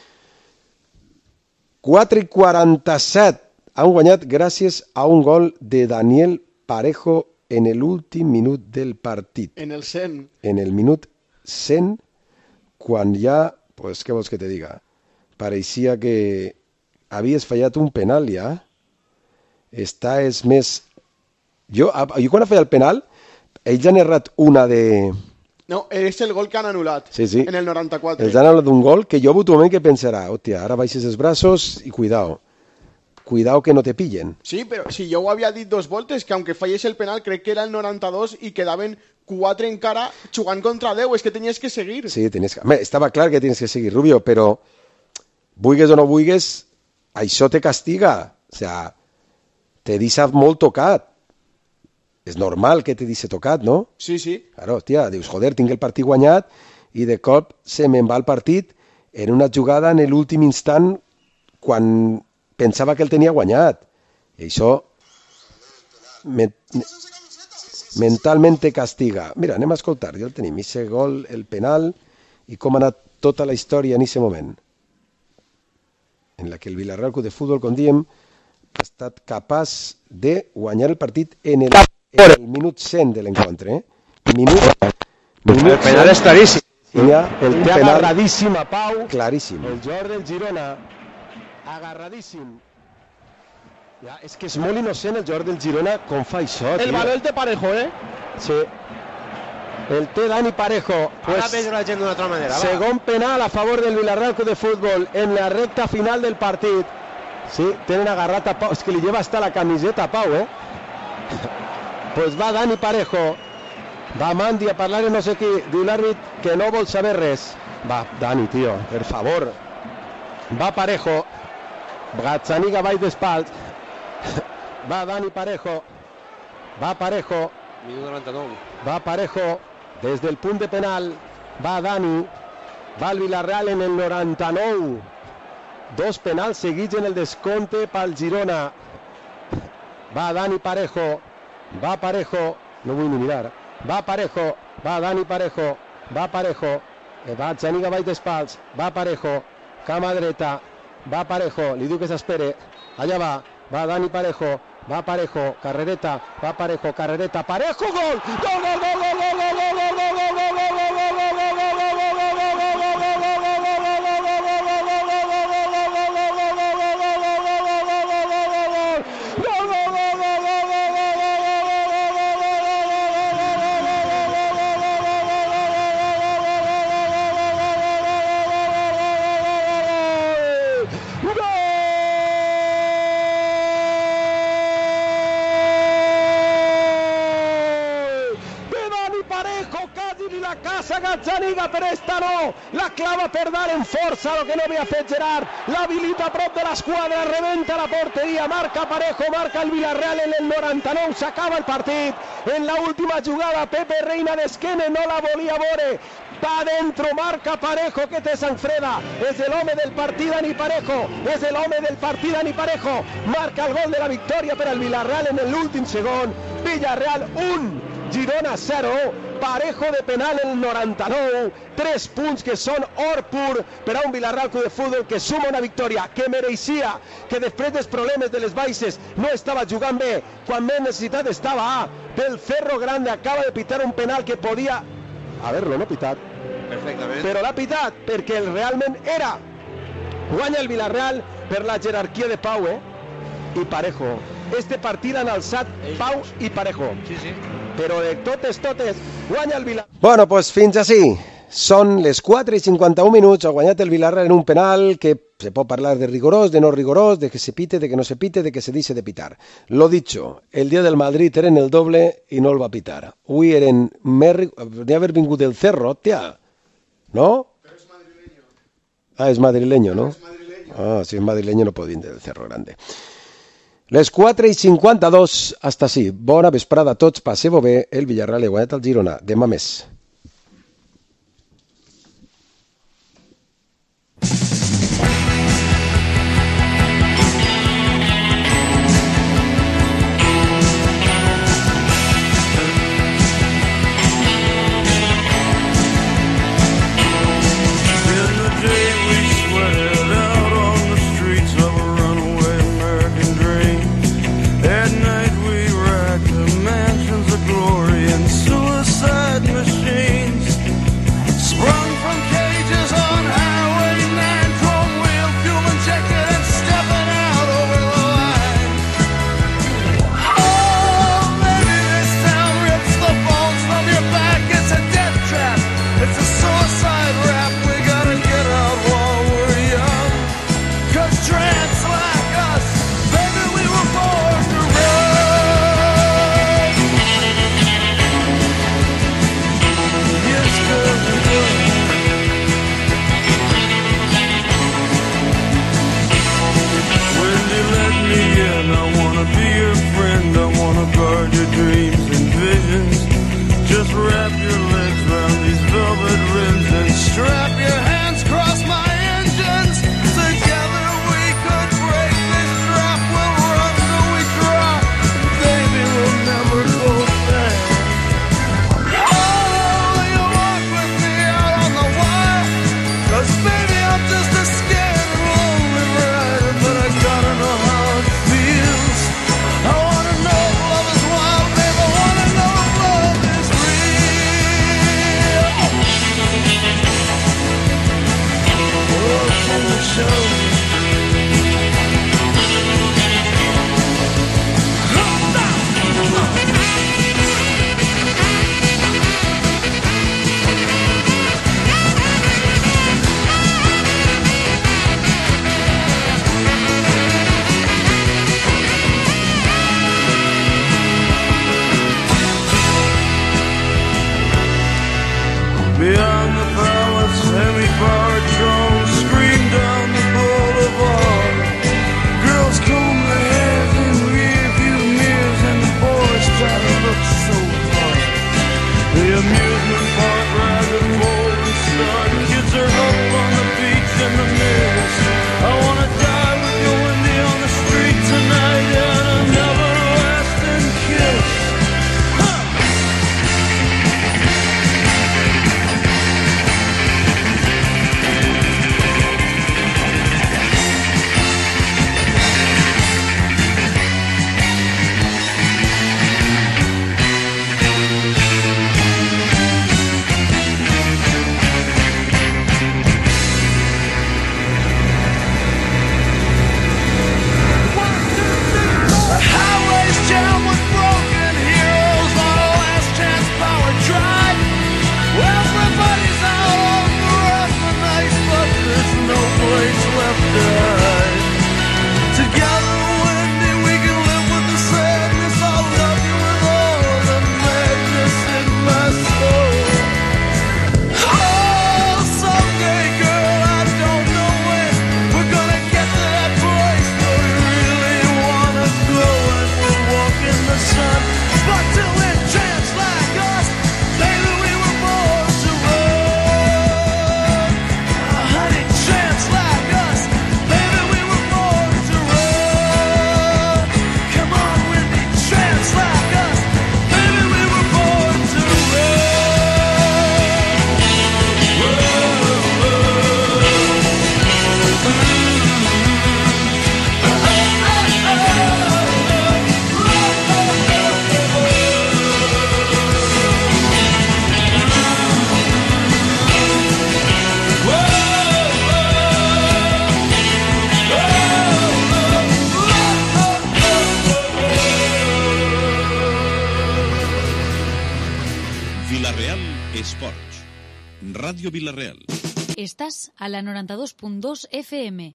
4:47. Han guanyat gràcies a un gol de Daniel Parejo en l'últim minut del partit. En el 100. En el minut 100, quan ja, pues, què vols que te diga? Pareixia que havies fallat un penal ja. Esta és més... Jo quan ha fallat el penal, ells han errat una de... No, és el gol que han anul·lat. Sí. En el 94. Ells han anul·lat un gol que jo ha hagut un moment que pensarà, hòstia, ara baixes els braços i cuidao. cuidado que no te pillen. Sí, però si jo ho havia dit 2 voltes, que aunque fallés el penal, crec que era el 92 i quedaven 4 encara jugant contra 10, és que tenies que seguir. Sí, estava clar que tienes que seguir, Rubio, però vulgues o no vulgues, això te castiga. O sea, te deixa molt tocat. És normal que te deixi tocat, no? Sí, sí. Claro, hòstia, dius, joder, tinc el partit guanyat i de cop se me'n va el partit en una jugada en l'últim instant quan pensava que el tenia guanyat. I això mentalment te castiga. Mira, anem a escoltar, ja el tenim. Ese gol, el penal i com ha anat tota la història en aquest moment. En la que el Villarreal Club de Futbol, com diem, ha estat capaç de guanyar el partit en el minut 100 de l'encontre. El penal és claríssim. El penal agarradíssim a Pau. Claríssim. El jugador del Girona, agarradíssim. Ja, és que és molt innocent el jugador del Girona com fa això, el valor de Parejo, Sí. El té Dani Parejo. Ara veig la gent d'una altra manera. Segon penal a favor del Villarreal Club de Futbol en la recta final del partit. Sí, tenen agarrat a Pau. És que li lleva hasta la camiseta a Pau, Pues va Dani Parejo. Va Mandi a parlar no sé qui. Diu l'àrbit que no vol saber res. Va, Dani, tio, per favor. Va Parejo. Gazzaniga baix d'espals. Va Dani Parejo. Va Parejo. Minut 99. Va Parejo. Des del punt de penal. Va Dani. Va el Villarreal en el 99. 2 penals seguits en el descompte pel Girona. Va Dani Parejo. Va Parejo. No vull ni mirar. Va Parejo. Va Dani Parejo. Va Parejo. Va Zaniga baix d'espals. Va Parejo. Cama dreta. Va Parejo. Li diu que s'espere. Allà va. Va Dani Parejo. Va Parejo. Carrereta. Va Parejo. Carrereta. Parejo. Gol. Gol, gol, gol, gol, gol, gol, gol, gol, gol, gol, gol, gol, gol, gol, gol, gol, gol, Gazzaniga, però esta no, la clava per dare en força, el que no havia fet Gerard, l'habilita a prop de l'esquadra, rebenta la porteria, marca Parejo, marca el Villarreal en el 99, s'acaba el partit, en la última jugada Pepe Reina d'esquena, no la volia veure, va dentro, marca Parejo, que té sang freda, és l'home del partit Dani Parejo, és l'home del partit Dani Parejo, marca el gol de la victòria per al Villarreal en l'últim segon, Villarreal 1, Girona 0, Parejo de penal en el 99, 3 punts que són or pur per a un Villarreal Club de Futbol que suma una victòria que mereixia, que després dels problemes de les baixes no estava jugant bé, quan més necessitat estava. Del Cerro Grande acaba de pitar un penal que podia haver-lo no pitat, però l'ha pitat perquè realment era. Guanya el Villarreal per la jerarquia de Pau i Parejo. Este partit han alçat Pau i Parejo. Sí, sí. Però de totes, guanya el Villarreal. Bueno, pues fins així. Són les 4:51 minuts. Ha guanyat el Villarreal en un penal que se pot parlar de rigorós, de no rigorós, de que se pite, de que no se pite, de que se dice de pitar. Lo dicho, el dia del Madrid eren el doble i no el va pitar. Avui eren més... Podria haver vingut del Cerro, tia. ¿No? Pero es madrileño. Ah, es madrileño, ¿no? Es madrileño. Ah, si es madrileño no pot vir del Cerro Grande. Les 4:52, hasta sí. Bona vesprada a tots, passeu bé, el Villarreal ha guanyat al Girona. Demà més. At night we ride to mansions of glory and suicide machines. Vilareal Esports. Ràdio Vilareal. Estàs a la 92.2 FM.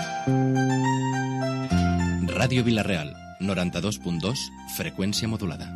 Ràdio Vilareal, 92.2, freqüència modulada.